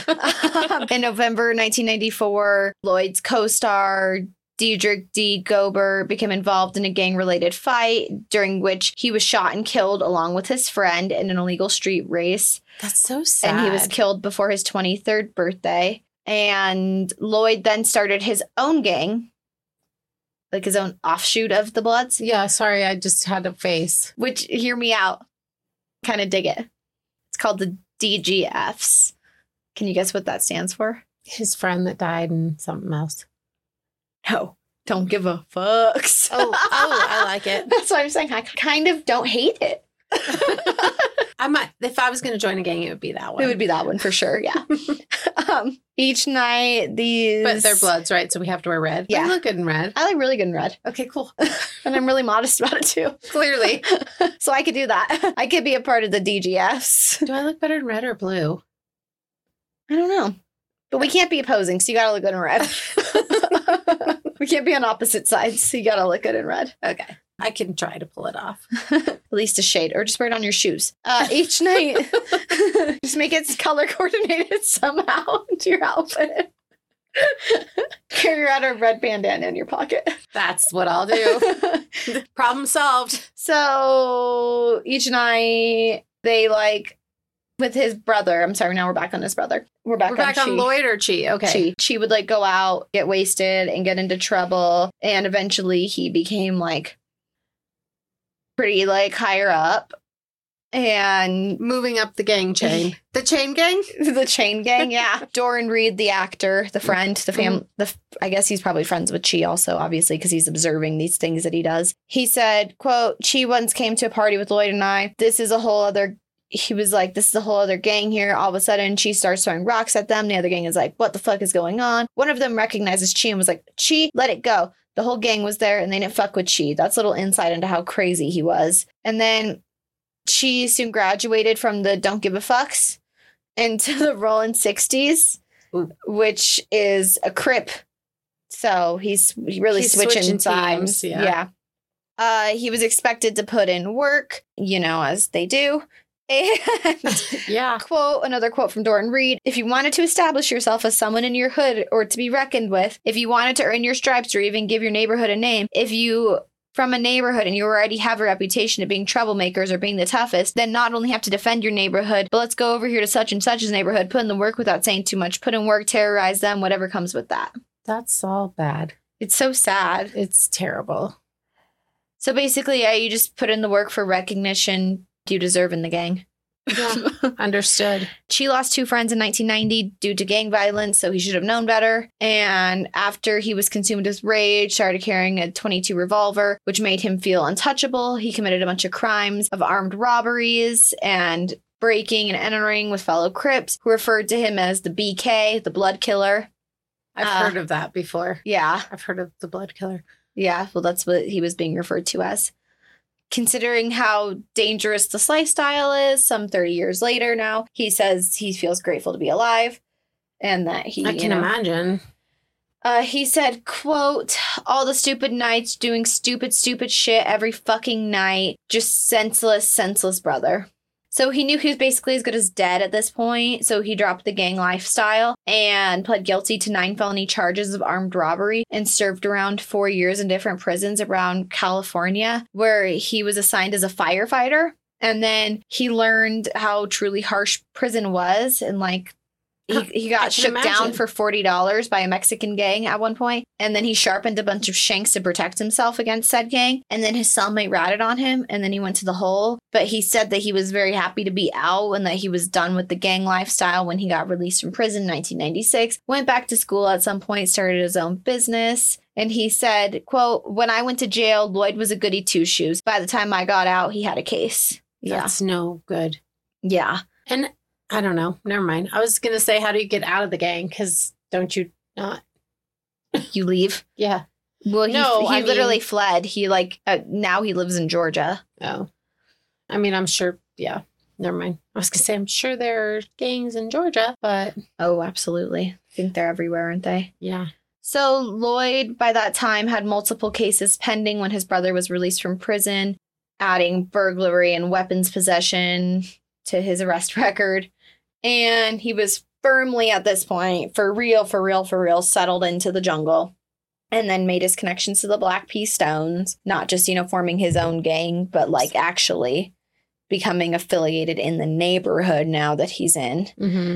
it. In November nineteen ninety-four, Lloyd's co-star Diedrich D. Gober became involved in a gang-related fight during which he was shot and killed along with his friend in an illegal street race. That's so sad. And he was killed before his twenty-third birthday. And Lloyd then started his own gang, like his own offshoot of the Bloods, Yeah, sorry, I just had a face. which, hear me out, kind of dig it. It's called the D G Fs. Can you guess what that stands for? His friend that died and something else. No, don't give a fucks. Oh, oh, I like it. That's what I'm saying. I kind of don't hate it. I might, if I was going to join a gang, it would be that one. It would be that one for sure. Yeah. um, each night, these. But they're Bloods, right? So we have to wear red. Yeah. I look good in red. I like really good in red. Okay, cool. And I'm really modest about it too. Clearly. So I could do that. I could be a part of the D G Fs. Do I look better in red or blue? I don't know. But we can't be opposing, so you gotta look good in red. We can't be on opposite sides, so you gotta look good in red. Okay. I can try to pull it off. At least a shade, or just wear it on your shoes. Uh, each night, just make it color coordinated somehow into your outfit. Carry out a red bandana in your pocket. That's what I'll do. Problem solved. So each night they like with his brother. I'm sorry, now we're back on his brother. We're back, We're on, back on Chi. Lloyd or Chi. Okay. Chi. Chi would like go out, get wasted, and get into trouble. And eventually he became like pretty like higher up. And Moving up the gang chain. The chain gang? the chain gang, yeah. Doran Reed, the actor, the friend, the fam, the I guess he's probably friends with Chi also, obviously, because he's observing these things that he does. He said, quote, Chi once came to a party with Lloyd and I. This is a whole other, he was like, this is a whole other gang here. All of a sudden, Chi starts throwing rocks at them. The other gang is like, what the fuck is going on? One of them recognizes Chi and was like, Chi, let it go. The whole gang was there and they didn't fuck with Chi. That's a little insight into how crazy he was. And then Chi soon graduated from the Don't Give a Fucks into the Rollin' sixties, Ooh. which is a Crip. So he's really He's switching, switching sides. teams, yeah. yeah. Uh, he was expected to put in work, you know, as they do. And Yeah. quote, another quote from Doran Reed, if you wanted to establish yourself as someone in your hood or to be reckoned with, if you wanted to earn your stripes or even give your neighborhood a name, if you from a neighborhood and you already have a reputation of being troublemakers or being the toughest, then not only have to defend your neighborhood, but let's go over here to such and such's neighborhood, put in the work without saying too much, put in work, terrorize them, whatever comes with that. That's all bad. It's so sad. It's terrible. So basically, yeah, you just put in the work for recognition you deserve in the gang. Yeah. Understood. Chi lost two friends in nineteen ninety due to gang violence, so he should have known better. And after he was consumed with rage, started carrying a twenty-two revolver, which made him feel untouchable. He committed a bunch of crimes of armed robberies and breaking and entering with fellow Crips, who referred to him as the B K, the blood killer. I've Uh, heard of that before. Yeah, I've heard of the blood killer. yeah. Well, that's what he was being referred to as. Considering how dangerous this lifestyle is, some thirty years later now, he says he feels grateful to be alive and that he, I you can know, imagine. Uh, he said, quote, all the stupid nights doing stupid, stupid shit every fucking night. Just senseless, senseless brother. So he knew he was basically as good as dead at this point. So he dropped the gang lifestyle and pled guilty to nine felony charges of armed robbery and served around four years in different prisons around California, where he was assigned as a firefighter. And then he learned how truly harsh prison was and like He, he got shook imagine. down for forty dollars by a Mexican gang at one point, and then he sharpened a bunch of shanks to protect himself against said gang, and then his cellmate ratted on him, and then he went to the hole. But he said that he was very happy to be out and that he was done with the gang lifestyle when he got released from prison in nineteen ninety-six, went back to school at some point, started his own business. And he said, quote, when I went to jail, Lloyd was a goody two-shoes. By the time I got out, he had a case. Yeah. That's no good. Yeah. And I don't know. Never mind. I was going to say, how do you get out of the gang? Because don't you not? You leave? Yeah. Well, he, No, he I literally mean- fled. He like, uh, now he lives in Georgia. Oh. I mean, I'm sure. Yeah. Never mind. I was going to say, I'm sure there are gangs in Georgia, but Oh, absolutely. I think they're everywhere, aren't they? yeah. So Lloyd, by that time, had multiple cases pending when his brother was released from prison, adding burglary and weapons possession to his arrest record. And he was firmly at this point, for real, for real, for real, settled into the jungle. And then made his connections to the Black Pea Stones, not just, you know, forming his own gang, but like actually becoming affiliated in the neighborhood now that he's in. Mm-hmm.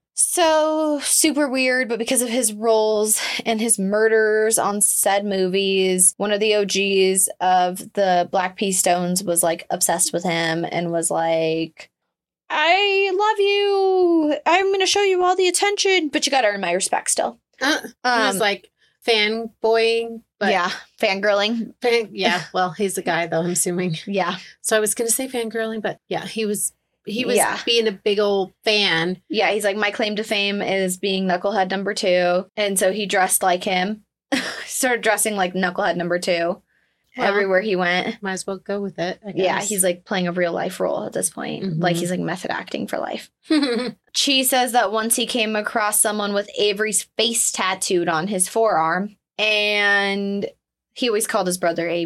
So super weird, but because of his roles and his murders on said movies, one of the O Gs of the Black Pea Stones was like obsessed with him and was like, I love you. I'm going to show you all the attention, but you got to earn my respect still. Uh, he Um, was like fanboying, but yeah, fangirling. fan, yeah. Well, he's a guy though, I'm assuming. Yeah. So I was going to say fangirling, but yeah, he was he was Yeah. being a big old fan. Yeah, he's like, my claim to fame is being Knucklehead number two. And so he dressed like him. Started dressing like Knucklehead number two Well, everywhere he went. Might as well go with it. I guess. Yeah, he's like playing a real life role at this point. Mhm. Like he's like method acting for life. Chi says that once he came across someone with Avery's face tattooed on his forearm, and he always called his brother Avery.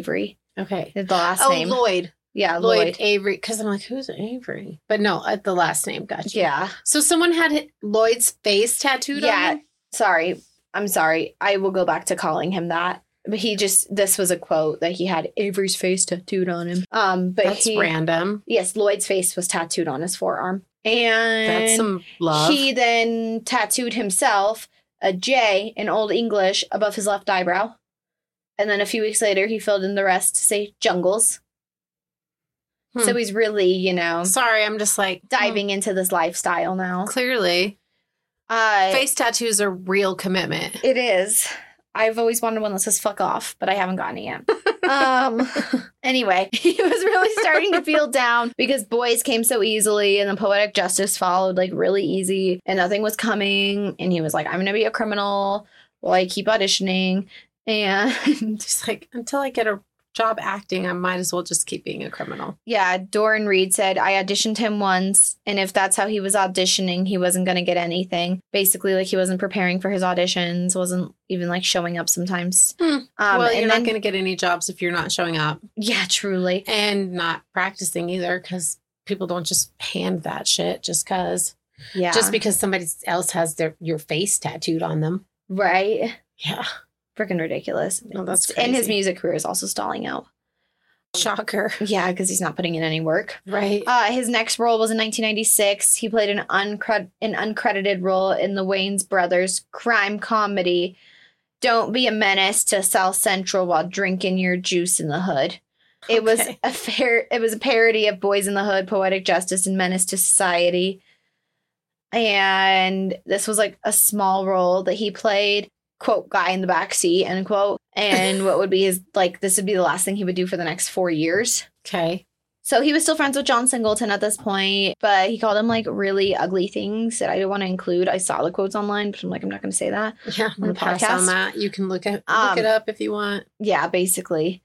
Okay. The last Oh, name. Lloyd. Yeah, Lloyd, Lloyd. Avery. Because I'm like, who's Avery? But no, uh, the last name. Gotcha. Yeah. So someone had Lloyd's face tattooed on Yeah. him? Sorry. I'm sorry. I will go back to calling him that. But he just, this was a quote that he had Avery's face tattooed on him. Um, but That's he, random. Yes, Lloyd's face was tattooed on his forearm. And That's some love. he then tattooed himself a J in Old English above his left eyebrow. And then a few weeks later, he filled in the rest to say Jungles. Hmm. So he's really, you know, Sorry, I'm just like diving hmm. into this lifestyle now. Clearly. Uh, Face tattoos are real commitment. It is. I've always wanted one that says fuck off, but I haven't gotten it yet. um. Anyway, he was really starting to feel down because boys came so easily and the poetic justice followed like really easy and nothing was coming. And he was like, I'm going to be a criminal while I keep auditioning. And just like, until I get a job acting, I might as well just keep being a criminal. Yeah, Doran Reed said, I auditioned him once, and if that's how he was auditioning, he wasn't going to get anything. Basically, like, he wasn't preparing for his auditions, wasn't even, like, showing up sometimes. Hmm. Um, well, and you're then, not going to get any jobs if you're not showing up. Yeah, truly. And not practicing either, because people don't just hand that shit just because. Yeah. Just because somebody else has their your face tattooed on them. Right. Yeah. Freaking ridiculous. Oh, that's crazy. And his music career is also stalling out. Shocker. Yeah, because he's not putting in any work. Right. Uh, his next role was in nineteen ninety-six. He played an, uncred- an uncredited role in the Wayans brothers crime comedy, Don't Be a Menace to South Central While Drinking Your Juice in the Hood. It okay. was a fair. It was a parody of Boys in the Hood, Poetic Justice, and Menace to Society. And this was like a small role that he played. Quote, guy in the backseat, end quote. And what would be his, like, this would be the last thing he would do for the next four years. Okay. So he was still friends with John Singleton at this point, but he called him, like, really ugly things that I don't want to include. I saw the quotes online, but I'm like, I'm not going to say that. Yeah, I'm going to pass on that. You can look, at, look um, it up if you want. Yeah, basically.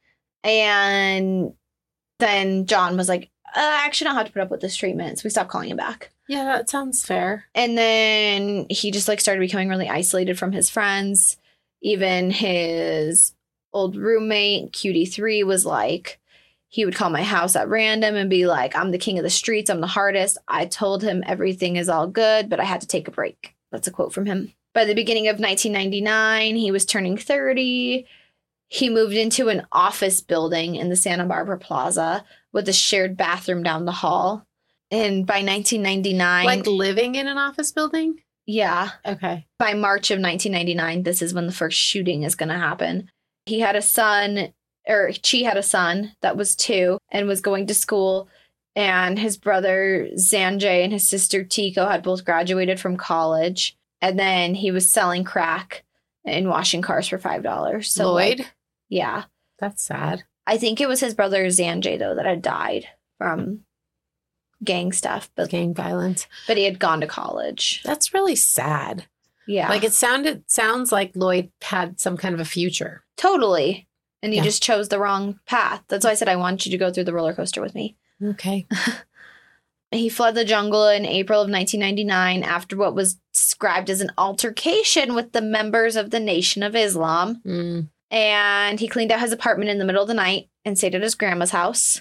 And then John was like, uh, actually, I don't have to put up with this treatment. So we stopped calling him back. Yeah, that sounds fair. And then he just like started becoming really isolated from his friends. Even his old roommate, Q D three, was like, he would call my house at random and be like, I'm the king of the streets. I'm the hardest. I told him everything is all good, but I had to take a break. That's a quote from him. By the beginning of nineteen ninety-nine, he was turning thirty. He moved into an office building in the Santa Barbara Plaza with a shared bathroom down the hall. And by nineteen ninety-nine... Like living in an office building? Yeah. Okay. By March of nineteen ninety-nine, this is when the first shooting is going to happen. He had a son, or she had a son that was two and was going to school. And his brother, Sanjay, and his sister, Tico, had both graduated from college. And then he was selling crack and washing cars for five dollars. So Lloyd? Like, yeah. That's sad. I think it was his brother, Sanjay, though, that had died from gang stuff, but gang violence. But he had gone to college. That's really sad. Yeah. Like it sounded sounds like Lloyd had some kind of a future. Totally. And he yeah. just chose the wrong path. That's why I said I want you to go through the roller coaster with me. Okay. He fled the jungle in April of nineteen ninety-nine after what was described as an altercation with the members of the Nation of Islam. Mm. And he cleaned out his apartment in the middle of the night and stayed at his grandma's house.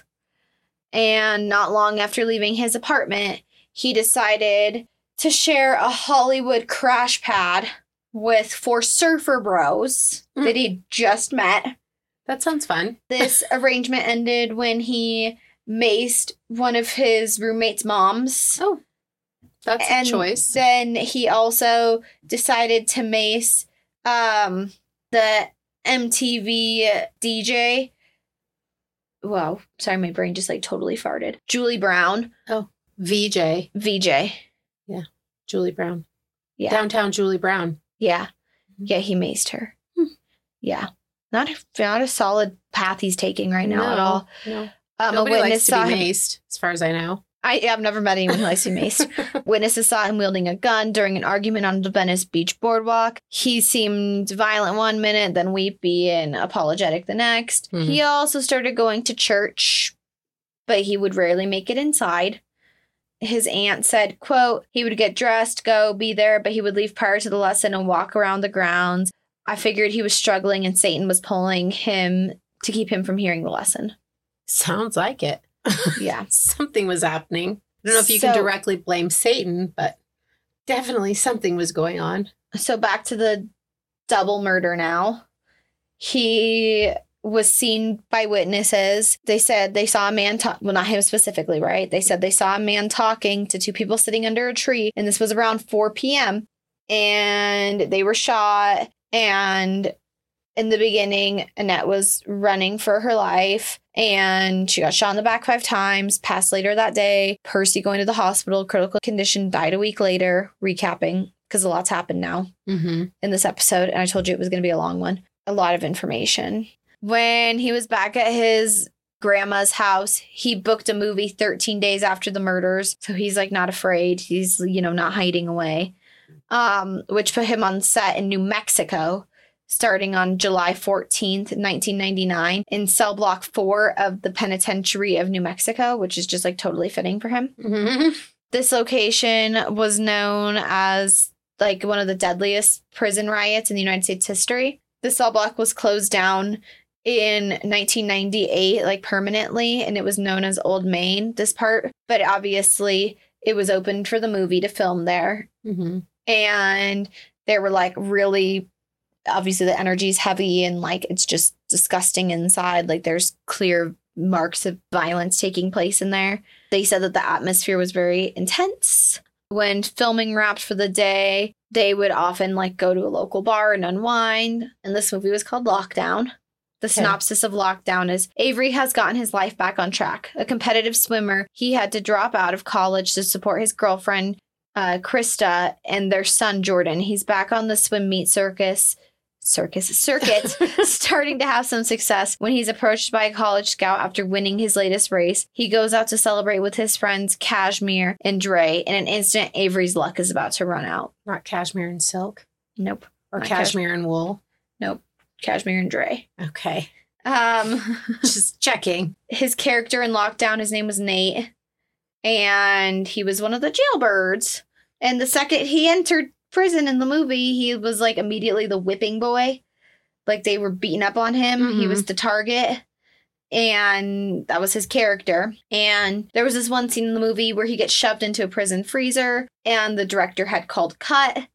And not long after leaving his apartment, he decided to share a Hollywood crash pad with four surfer bros mm. that he'd just met. That sounds fun. This arrangement ended when he maced one of his roommate's moms. Oh, that's and a choice. Then he also decided to mace um, the M T V D J. Wow, sorry, my brain just like totally farted. Julie Brown. Oh, V J. V J. Yeah, Julie Brown. Yeah. Downtown Julie Brown. Yeah. Yeah, he maced her. Hmm. Yeah. Not a, not a solid path he's taking right now no, at all. No. Um, Nobody a witness likes to saw be him, maced, as far as I know. I, I've never met anyone who likes to be maced. Witnesses saw him wielding a gun during an argument on the Venice Beach boardwalk. He seemed violent one minute, then weepy and apologetic the next. Mm-hmm. He also started going to church, but he would rarely make it inside. His aunt said, quote, he would get dressed, go, be there, but he would leave prior to the lesson and walk around the grounds. I figured he was struggling and Satan was pulling him to keep him from hearing the lesson. Sounds like it. Yeah. Something was happening. I don't know if you So- can directly blame Satan, but definitely something was going on. So back to the double murder now. He was seen by witnesses. They said they saw a man talk. Well, not him specifically, right? They said they saw a man talking to two people sitting under a tree, and this was around four p.m. And they were shot. And in the beginning, Annette was running for her life, and she got shot in the back five times. Passed later that day. Percy going to the hospital, critical condition, died a week later. Recapping, because a lot's happened now Mm-hmm. in this episode, and I told you it was going to be a long one. A lot of information. When he was back at his grandma's house, he booked a movie thirteen days after the murders. So he's like not afraid. He's, you know, not hiding away. Um, which put him on set in New Mexico, starting on July fourteenth, nineteen ninety-nine, in cell block four of the Penitentiary of New Mexico, which is just like totally fitting for him. Mm-hmm. This location was known as like one of the deadliest prison riots in the United States history. The cell block was closed down in nineteen ninety-eight, like permanently, and it was known as Old Main, this part. But obviously, it was opened for the movie to film there. Mm-hmm. And there were like really, obviously, the energy is heavy and like it's just disgusting inside. Like there's clear marks of violence taking place in there. They said that the atmosphere was very intense. When filming wrapped for the day, they would often like go to a local bar and unwind. And this movie was called Lockdown. The Okay. synopsis of Lockdown is Avery has gotten his life back on track. A competitive swimmer, he had to drop out of college to support his girlfriend, uh, Krista, and their son, Jordan. He's back on the swim meet circus. Circus circuit, starting to have some success when he's approached by a college scout after winning his latest race. He goes out to celebrate with his friends Cashmere and Dre. In an instant, Avery's luck is about to run out. Not cashmere and silk Nope. or Not cashmere and wool. Nope. Cashmere and Dre. Okay. Um, Just checking. his character in Lockdown, his name was Nate, and he was one of the jailbirds. And the second he entered prison in the movie, he was like immediately the whipping boy. Like they were beating up on him. He Mhm. was the target. And that was his character. And there was this one scene in the movie where he gets shoved into a prison freezer, and the director had called cut.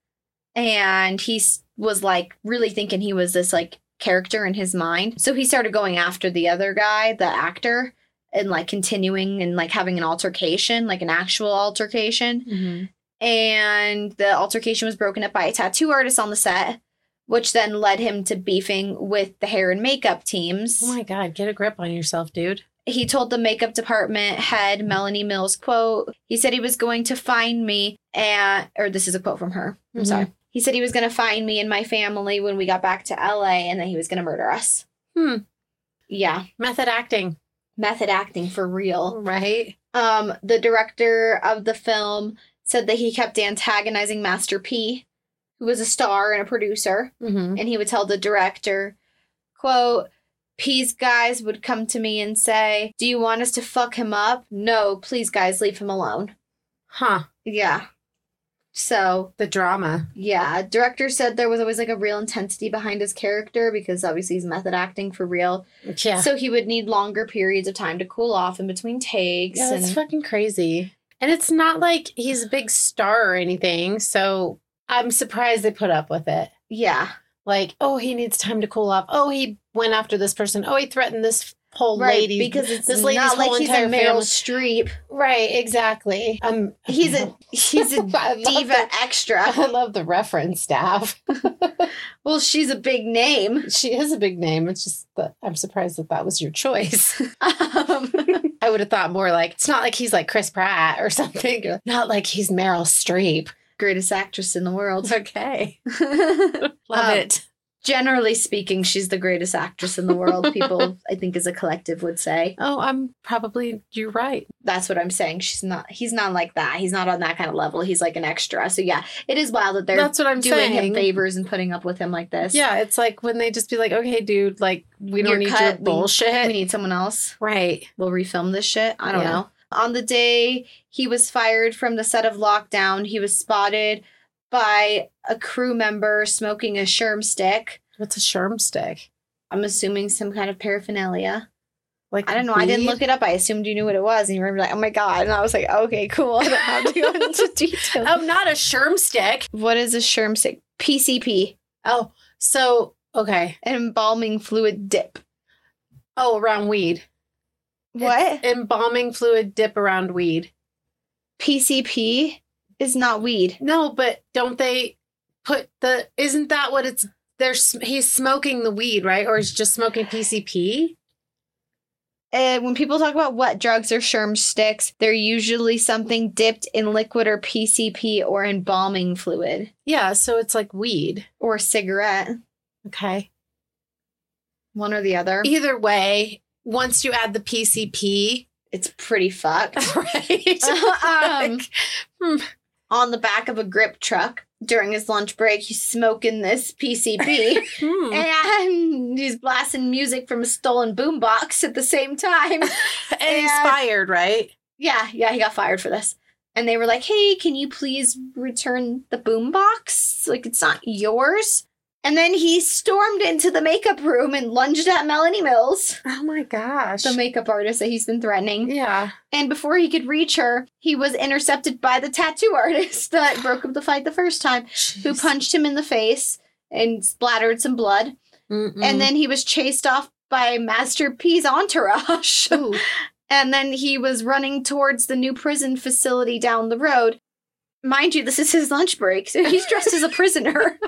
And he s- was like really thinking he was this like character in his mind. So he started going after the other guy, the actor, and like continuing and like having an altercation, like an actual altercation. Mm-hmm. And the altercation was broken up by a tattoo artist on the set, which then led him to beefing with the hair and makeup teams. Oh my God, get a grip on yourself, dude. He told the makeup department head, Melanie Mills, quote, he said he was going to find me and, or this is a quote from her. I'm Mhm. sorry. He said he was going to find me and my family when we got back to L A, and then he was going to murder us. Hmm. Yeah. Method acting. Method acting for real. Right. Um, the director of the film said that he kept antagonizing Master P, who was a star and a producer. Mm-hmm. And he would tell the director, quote, P's guys would come to me and say, do you want us to fuck him up? No, please, guys, leave him alone. Huh. Yeah. So, The drama. yeah, director said there was always like a real intensity behind his character because obviously he's method acting for real. Yeah. So he would need longer periods of time to cool off in between takes. Yeah, that's and fucking crazy. And it's not like he's a big star or anything. So I'm surprised they put up with it. yeah. Like, oh, he needs time to cool off. Oh, he went after this person. Oh, he threatened this whole Right, lady. because it's this lady's not like whole he's a entire Meryl family. Streep. Right, exactly. Um, He's a he's a I love diva the- extra. I love the reference, staff. Well, she's a big name. She is a big name. It's just that I'm surprised that that was your choice. Um, I would have thought more like, it's not like he's like Chris Pratt or something. Or not like he's Meryl Streep. greatest actress in the world. Okay. Love Um, it. Generally speaking, she's the greatest actress in the world. People, I think, as a collective would say. Oh, I'm probably, you're right. That's what I'm saying. She's not. He's not like that. He's not on that kind of level. He's like an extra. So yeah, it is wild that they're That's what I'm doing saying. him favors and putting up with him like this. Yeah, it's like when they just be like, okay, dude, like, we don't You're need cut. your We- bullshit. We need someone else. right. We'll refilm this shit. I don't Yeah. know. On the day he was fired from the set of Lockdown, he was spotted by a crew member smoking a sherm stick. What's a sherm stick? I'm assuming some kind of paraphernalia. Like I don't know. weed? I didn't look it up. I assumed you knew what it was. And you were like, oh my God. And I was like, okay, cool. I don't have to go into detail. Oh, not a sherm stick. What is a sherm stick? P C P. Oh, so, okay. An embalming fluid dip. Oh, around weed. What? It's embalming fluid dip around weed. P C P is not weed. No, but don't they put the, isn't that what it's, there's, he's smoking the weed, right? Or he's just smoking P C P? Uh, when people talk about wet drugs or sherm sticks, they're usually something dipped in liquid or P C P or embalming fluid. Yeah, so it's like weed. Or cigarette. Okay. One or the other. Either way, once you add the P C P, it's pretty fucked. right? um, Like, hmm. On the back of a grip truck during his lunch break, he's smoking this P C P. Hmm. And he's blasting music from a stolen boombox at the same time. And he's And- fired, right? Yeah, yeah, he got fired for this. And they were like, hey, can you please return the boombox? Like, it's not yours. And then he stormed into the makeup room and lunged at Melanie Mills, Oh my gosh. the makeup artist that he's been threatening. yeah. And before he could reach her, he was intercepted by the tattoo artist that broke up the fight the first time, who Jeez. punched him in the face and splattered some blood. Mm-mm. And then he was chased off by Master P's entourage. Ooh. And then he was running towards the new prison facility down the road. Mind you, this is his lunch break, so he's dressed as a prisoner.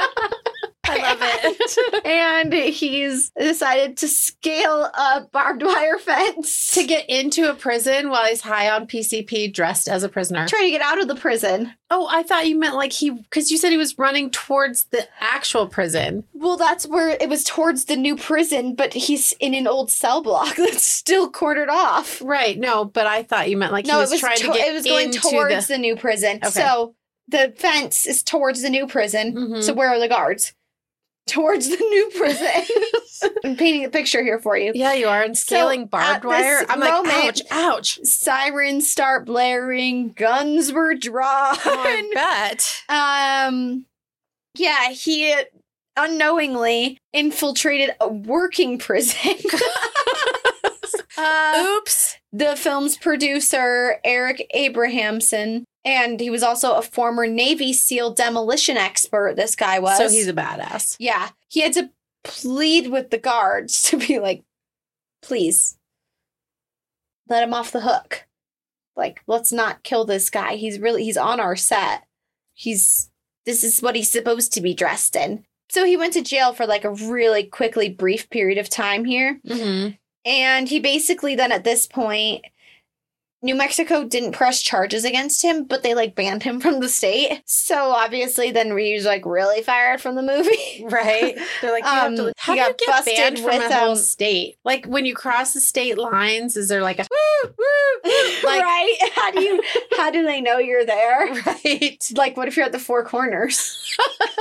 I love it. And he's decided to scale a barbed wire fence To get into a prison while he's high on P C P dressed as a prisoner. trying to get out of the prison. Oh, I thought you meant like he, because you said he was running towards the actual prison. Well, that's where it was towards the new prison, but he's in an old cell block that's still quartered off. Right. No, but I thought you meant like No, he it was, was trying to- to get it was going into towards the... the new prison. Okay. So the fence is towards the new prison. Mhm. So where are the guards? Towards the new prison. I'm painting a picture here for you. Yeah, you are. And scaling So, barbed at wire. this I'm like, moment- ouch, ouch. Sirens start blaring. Guns were drawn. Oh, I bet. Um, yeah, he unknowingly infiltrated a working prison. uh, Oops. the film's producer, Eric Abrahamson, and he was also a former Navy SEAL demolition expert, this guy was. So he's a badass. Yeah, he had to plead with the guards to be like, please, let him off the hook. Like, let's not kill this guy. He's really, he's on our set. He's, this is what he's supposed to be dressed in. So he went to jail for like a really quickly brief period of time here. Mm-hmm. And he basically then at this point, New Mexico didn't press charges against him, but they like banned him from the state. So obviously then Ryu's like really fired from the movie. Right. They're like, you have to, Um, how he do you got get busted banned from with, a whole um, state? Like when you cross the state lines, is there like a woo, woo, like, right? How do you how do they know you're there? right? Like what if you're at the Four Corners?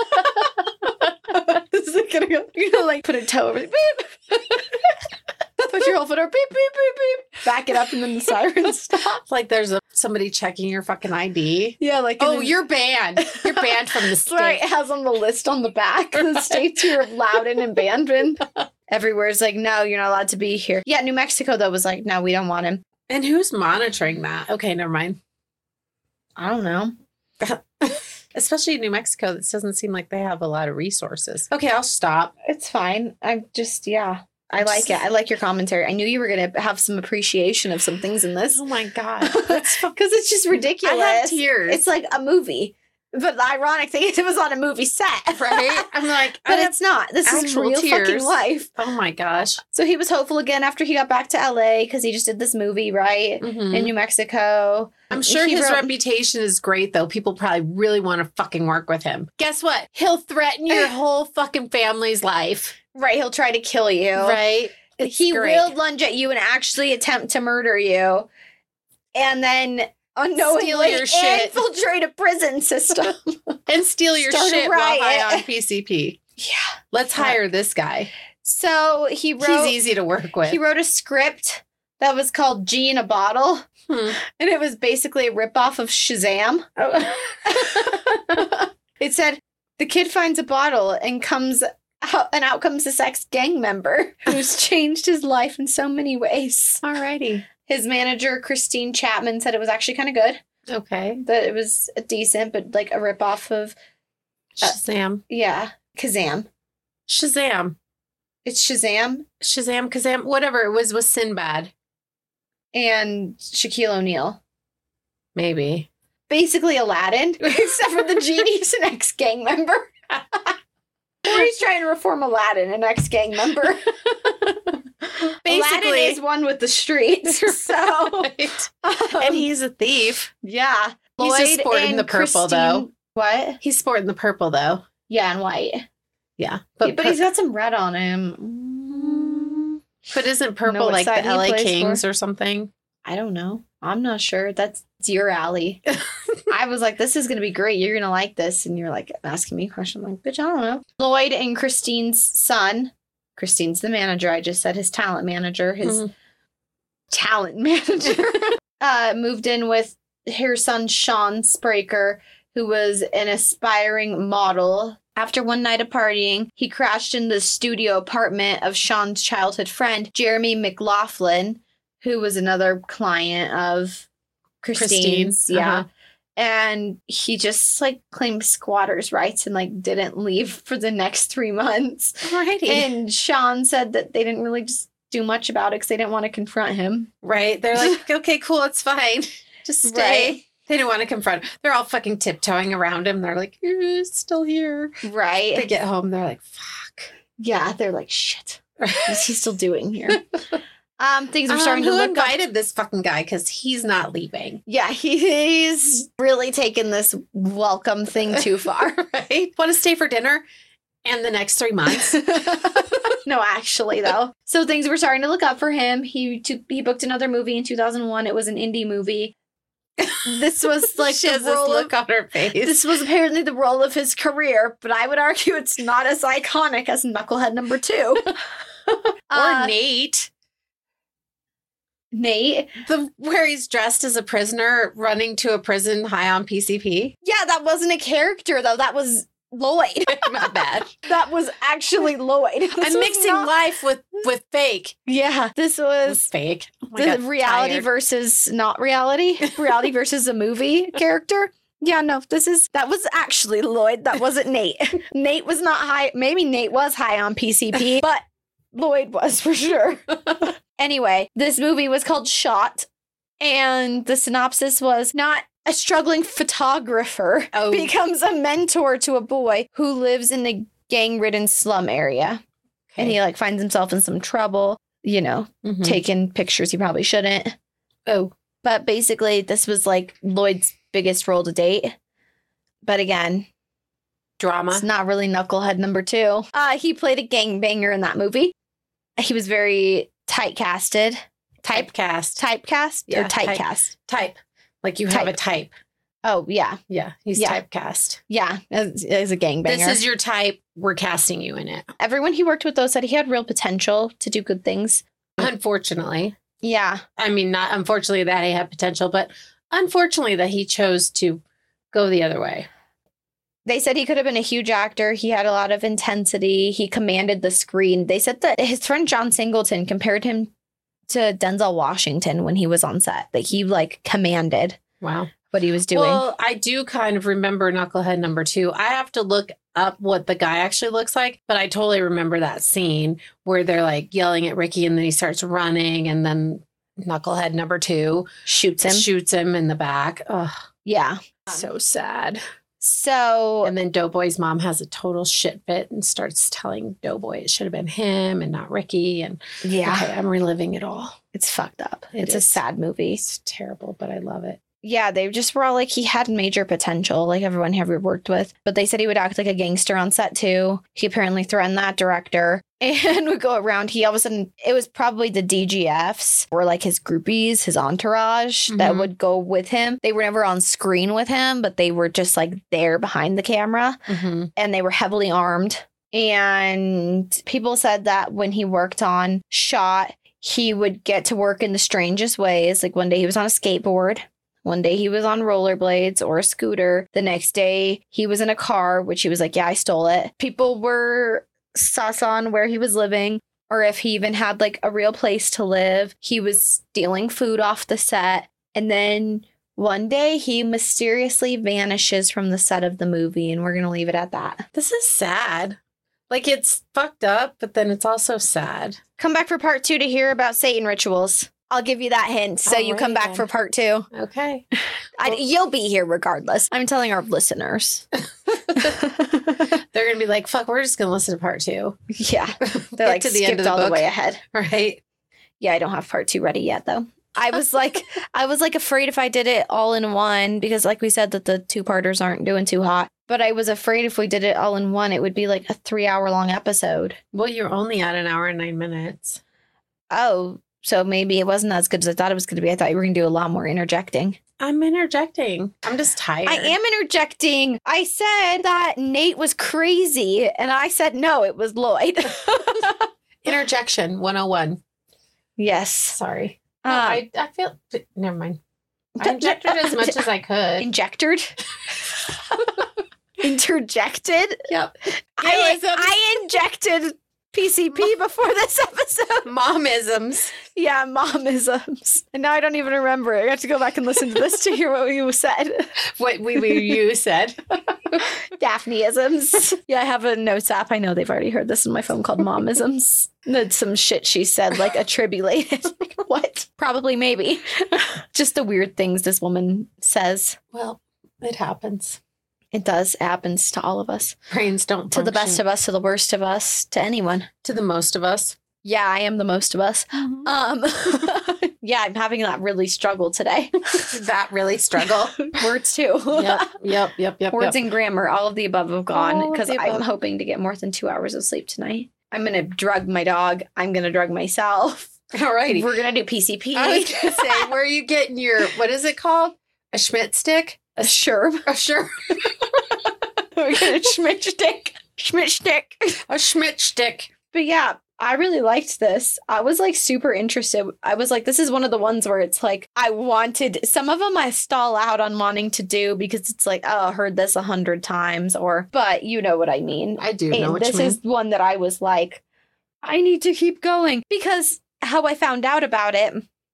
Is it gonna go? You know, like put a toe over. Beep. Put your whole foot over. Beep beep beep beep. Back it up, and then the siren stops. Like there's a somebody checking your fucking I D. Yeah, like Oh, and then- you're banned. You're banned from the state. right. It has on the list on the back the states you're allowed in and banned in. Everywhere's like, no, you're not allowed to be here. Yeah, New Mexico though was like, no, we don't want him. And who's monitoring that? Okay, never mind. I don't know. Especially in New Mexico, this doesn't seem like they have a lot of resources. Okay, I'll stop. It's fine. I'm just yeah. I like it. I like your commentary. I knew you were going to have some appreciation of some things in this. Oh my god, that's Because it's just ridiculous. I have tears. It's like a movie. But the ironic thing is it was on a movie set. right. I'm like, But I have- it's not. This is actual real tears. fucking life. oh my gosh. So he was hopeful again after he got back to L A because he just did this movie, right? Mhm. In New Mexico. I'm sure He his wrote- reputation is great, though. People probably really want to fucking work with him. Guess what? He'll threaten your whole fucking family's life. Right, he'll try to kill you. Right? It's He great. will lunge at you and actually attempt to murder you. And then unknowingly your shit. infiltrate a prison system. And steal your Start a shit while high riot. on P C P. Yeah. Let's hire this guy. So he wrote He's easy to work with. he wrote a script that was called G in a Bottle. Hmm. And it was basically a ripoff of Shazam. Oh. It said, the kid finds a bottle and comes out, and out comes this ex-gang member who's changed his life in so many ways. Alrighty. His manager, Christine Chapman, said it was actually kind of good. Okay. That it was decent, but like a ripoff of... Uh, Shazam. Yeah. Kazam. Shazam. It's Shazam. Shazam, Kazam, whatever it was, was Sinbad. And Shaquille O'Neal. Maybe. Basically Aladdin, except for the genie's an ex-gang member. Or he's trying to reform Aladdin, an ex-gang member. Basically, Aladdin is one with the streets. So, right. um, and he's a thief. Yeah. He's just sporting the purple, Christine, though. What? He's sporting the purple, though. Yeah, and white. Yeah. But, yeah, but pur- he's got some red on him. But isn't purple like the L A Kings for? Or something? I don't know. I'm not sure. That's your alley. I was like, this is going to be great. You're going to like this. And you're like asking me a question. I'm like, bitch, I don't know. Lloyd and Christine's son. Christine's the manager. I just said his talent manager. His mm-hmm. talent manager. uh, moved in with her son, Sean Spraker, who was an aspiring model. After one night of partying, he crashed in the studio apartment of Sean's childhood friend, Jeremy McLaughlin, who was another client of Christine's. Christine. Yeah. Uh-huh. And he just like claimed squatters' rights and like didn't leave for the next three months. Alrighty. And Sean said that they didn't really just do much about it because they didn't want to confront him. Right. They're like, okay, cool, it's fine. Just stay. Right. They didn't want to confront him. They're all fucking tiptoeing around him. They're like, you're still here. Right. They get home. They're like, fuck. Yeah. They're like, shit. What's he still doing here? Um, things are starting um, to who look invited up. This fucking guy because he's not leaving. Yeah, he's really taken this welcome thing too far. Right? Want to stay for dinner and the next three months? No, actually, though. So things were starting to look up for him. He t- he booked another movie in two thousand one. It was an indie movie. This was like she the has role this look of, on her face. This was apparently the role of his career, but I would argue it's not as iconic as Knucklehead number two. Or uh, Nate. Nate? The where he's dressed as a prisoner running to a prison high on P C P. Yeah, that wasn't a character, though. That was Lloyd. My bad. That was actually Lloyd. This I'm mixing not... life with, with fake. Yeah, this was... With fake. Oh the God, reality tired. Versus not reality. Reality versus a movie character. Yeah, no, this is... That was actually Lloyd. That wasn't Nate. Nate was not high... Maybe Nate was high on P C P, but Lloyd was for sure. Anyway, this movie was called Shot, and the synopsis was not a struggling photographer oh. becomes a mentor to a boy who lives in a gang-ridden slum area. Okay. And he, like, finds himself in some trouble, you know, mm-hmm. taking pictures he probably shouldn't. Oh. But basically, this was, like, Lloyd's biggest role to date. But again... Drama. It's not really Knucklehead number two. Uh, he played a gangbanger in that movie. He was very... Typecasted. Type Typecast. Typecast yeah, or typecast? Type. type. Like you type. have a type. Oh, yeah. Yeah. He's yeah. typecast. Yeah. As, as a gangbanger. This is your type. We're casting you in it. Everyone he worked with, though, said he had real potential to do good things. Unfortunately. Yeah. I mean, not unfortunately that he had potential, but unfortunately that he chose to go the other way. They said he could have been a huge actor. He had a lot of intensity. He commanded the screen. They said that his friend John Singleton compared him to Denzel Washington when he was on set. That he, like, commanded wow. what he was doing. Well, I do kind of remember Knucklehead number two. I have to look up what the guy actually looks like, but I totally remember that scene where they're, like, yelling at Ricky and then he starts running and then Knucklehead number two shoots him. Shoots him in the back. Ugh. Yeah. So sad. So, and then Doughboy's mom has a total shit fit and starts telling Doughboy it should have been him and not Ricky. And yeah, okay, I'm reliving it all. It's fucked up. It it's is. a sad movie. It's terrible, but I love it. Yeah, they just were all like, he had major potential, like everyone he ever worked with. But they said he would act like a gangster on set too. He apparently threatened that director and would go around. He all of a sudden, it was probably the D G Fs or like his groupies, his entourage mm-hmm. that would go with him. They were never on screen with him, but they were just like there behind the camera mm-hmm. and they were heavily armed. And people said that when he worked on Shot, he would get to work in the strangest ways. Like one day he was on a skateboard. One day he was on rollerblades or a scooter. The next day he was in a car, which he was like, yeah, I stole it. People were Sasan where he was living or if he even had like a real place to live. He was stealing food off the set. And then one day he mysteriously vanishes from the set of the movie, and we're going to leave it at that. This is sad. Like, it's fucked up, but then it's also sad. Come back for part two to hear about Satan rituals. I'll give you that hint. So All you right, come back then. for part two. Okay. I, you'll be here regardless. I'm telling our listeners. They're going to be like, fuck, we're just going to listen to part two. Yeah. They're Get like, to the end skipped of the all book. the way ahead. Right. Yeah, I don't have part two ready yet, though. I was like, I was like afraid if I did it all in one, because like we said that the two-parters aren't doing too hot. But I was afraid if we did it all in one, it would be like a three-hour-long episode. Well, you're only at an hour and nine minutes. Oh, so maybe it wasn't as good as I thought it was going to be. I thought you were going to do a lot more interjecting. I'm interjecting. I'm just tired. I am interjecting. I said that Nate was crazy, and I said no, it was Lloyd. Interjection one oh one. Yes. Sorry. No, Uh, I, I feel... Never mind. I injected as much as I could. Injected? Interjected? Yep. I, It was, um, I injected P C P before this episode. Momisms. Yeah, momisms. And now I don't even remember. I have to go back and listen to this to hear what you said. What we, we you said. Daphneisms. Yeah, I have a notes app. I know they've already heard this in my phone called momisms. That's some shit she said, like attribulated. Like, what? Probably, maybe. Just the weird things this woman says. Well, it happens. It does. It happens to all of us. Brains don't To the best function. of us, to the worst of us, to anyone. To the most of us. Yeah, I am the most of us. Um, yeah, I'm having that really struggle today. That really struggle. Words too. Yep, yep, yep, yep. Words yep. and grammar, all of the above have gone All of because the I'm above. hoping to get more than two hours of sleep tonight. I'm going to drug my dog. I'm going to drug myself. Alrighty. We're going to do P C P. I was going to say, where are you getting your, what is it called? A Schmidt stick? A sure. A sure. We're going to Schmidt stick. Schmidt stick. A Schmidt stick. But yeah, I really liked this. I was like super interested. I was like, this is one of the ones where it's like, I wanted, some of them I stall out on wanting to do because it's like, oh, I heard this a hundred times or, but you know what I mean. I do know And what this you mean. is one that I was like, I need to keep going because how I found out about it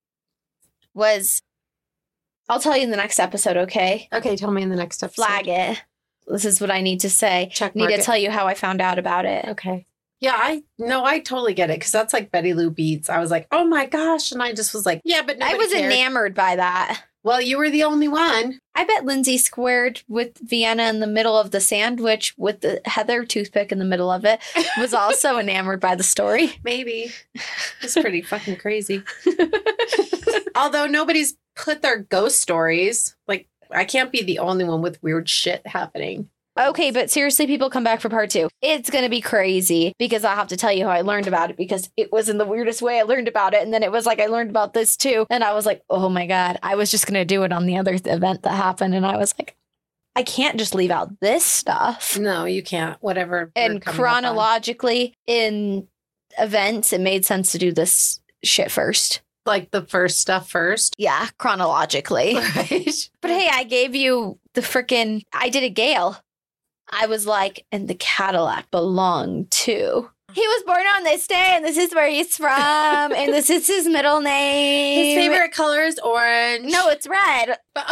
was, I'll tell you in the next episode, okay? Okay, tell me in the next episode. Flag it. This is what I need to say. Check need mark to it. tell you how I found out about it. Okay. Yeah, I no, I totally get it because that's like Betty Lou Beats. I was like, oh my gosh, and I just was like, yeah, but I nobody was cared. enamored by that. Well, you were the only one. I bet Lindsay squared with Vienna in the middle of the sandwich with the Heather toothpick in the middle of it was also enamored by the story. Maybe. It's pretty fucking crazy. Although nobody's put their ghost stories. Like, I can't be the only one with weird shit happening. Okay, but seriously, people come back for part two. It's going to be crazy because I'll have to tell you how I learned about it because it was in the weirdest way I learned about it. And then it was like, I learned about this too. And I was like, oh my God, I was just going to do it on the other th- event that happened. And I was like, I can't just leave out this stuff. No, you can't. Whatever. we're And coming up on. chronologically in events, it made sense to do this shit first. Like the first stuff first. Yeah, chronologically. Right. But hey, I gave you the freaking, I did a Gale. I was like, and the Cadillac belonged to. He was born on this day, and this is where he's from, and this is his middle name. His favorite color is orange. No, it's red. But,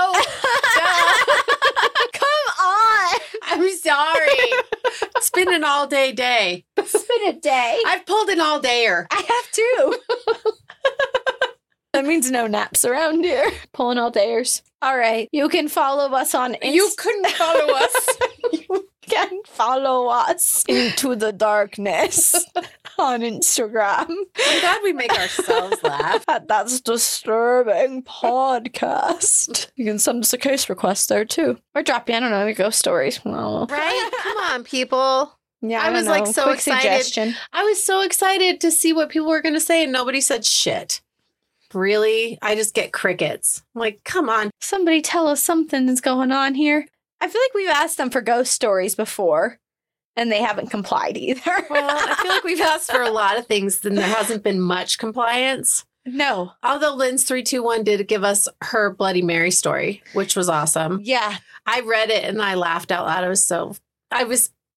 oh, Come on. I'm sorry. It's been an all day day. It's been a day. I've pulled an all dayer. I have two. That means no naps around here. Pulling all dayers. All right. You can follow us on Insta. You couldn't follow us. You can follow us into the darkness on Instagram. I'm glad we make ourselves laugh. At That's Disturbing Podcast. You can send us a case request there too. Or drop in, I don't know, your ghost stories. Well, Right? Come on, people. yeah, I I, was, was like, like so Quick excited. suggestion. I was so excited to see what people were going to say, and nobody said shit. Really? I just get crickets. I'm like, come on. Somebody tell us something is going on here. I feel like we've asked them for ghost stories before, and they haven't complied either. Well, I feel like we've asked for a lot of things, and there hasn't been much compliance. No. Although Lynn's three two one did give us her Bloody Mary story, which was awesome. Yeah. I read it and I laughed out loud. I was so, I was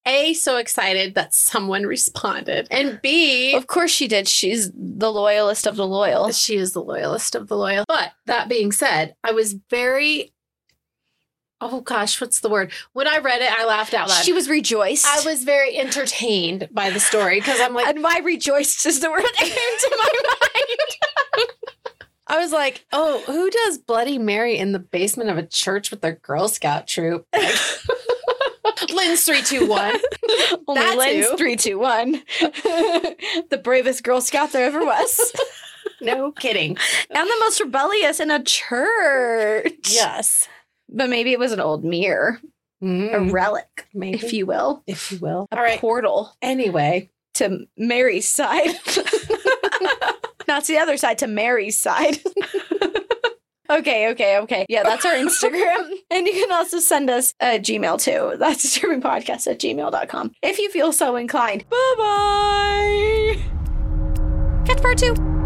A, so excited that someone responded. And B, Of course she did. She's the loyalist of the loyal. she is the loyalist of the loyal. But that being said, I was very, oh gosh, what's the word? When I read it, I laughed out loud. She was rejoiced. I was very entertained by the story because I'm like, and why rejoiced is the word that came to my mind. I was like, oh, who does Bloody Mary in the basement of a church with their Girl Scout troop? Like, Lynn's three two one. Only That Lynn's too. three two one. The bravest Girl Scout there ever was. No kidding. And the most rebellious in a church. Yes. But maybe it was an old mirror, a Mm, relic, maybe, if you will. if you will. A All right. portal Anyway, to Mary's side. Not to the other side, to Mary's side. Okay, okay, okay. Yeah, that's our Instagram. And you can also send us a Gmail too. That's disturbingpodcast at gmail dot com. If you feel so inclined. Bye-bye. Catch part two.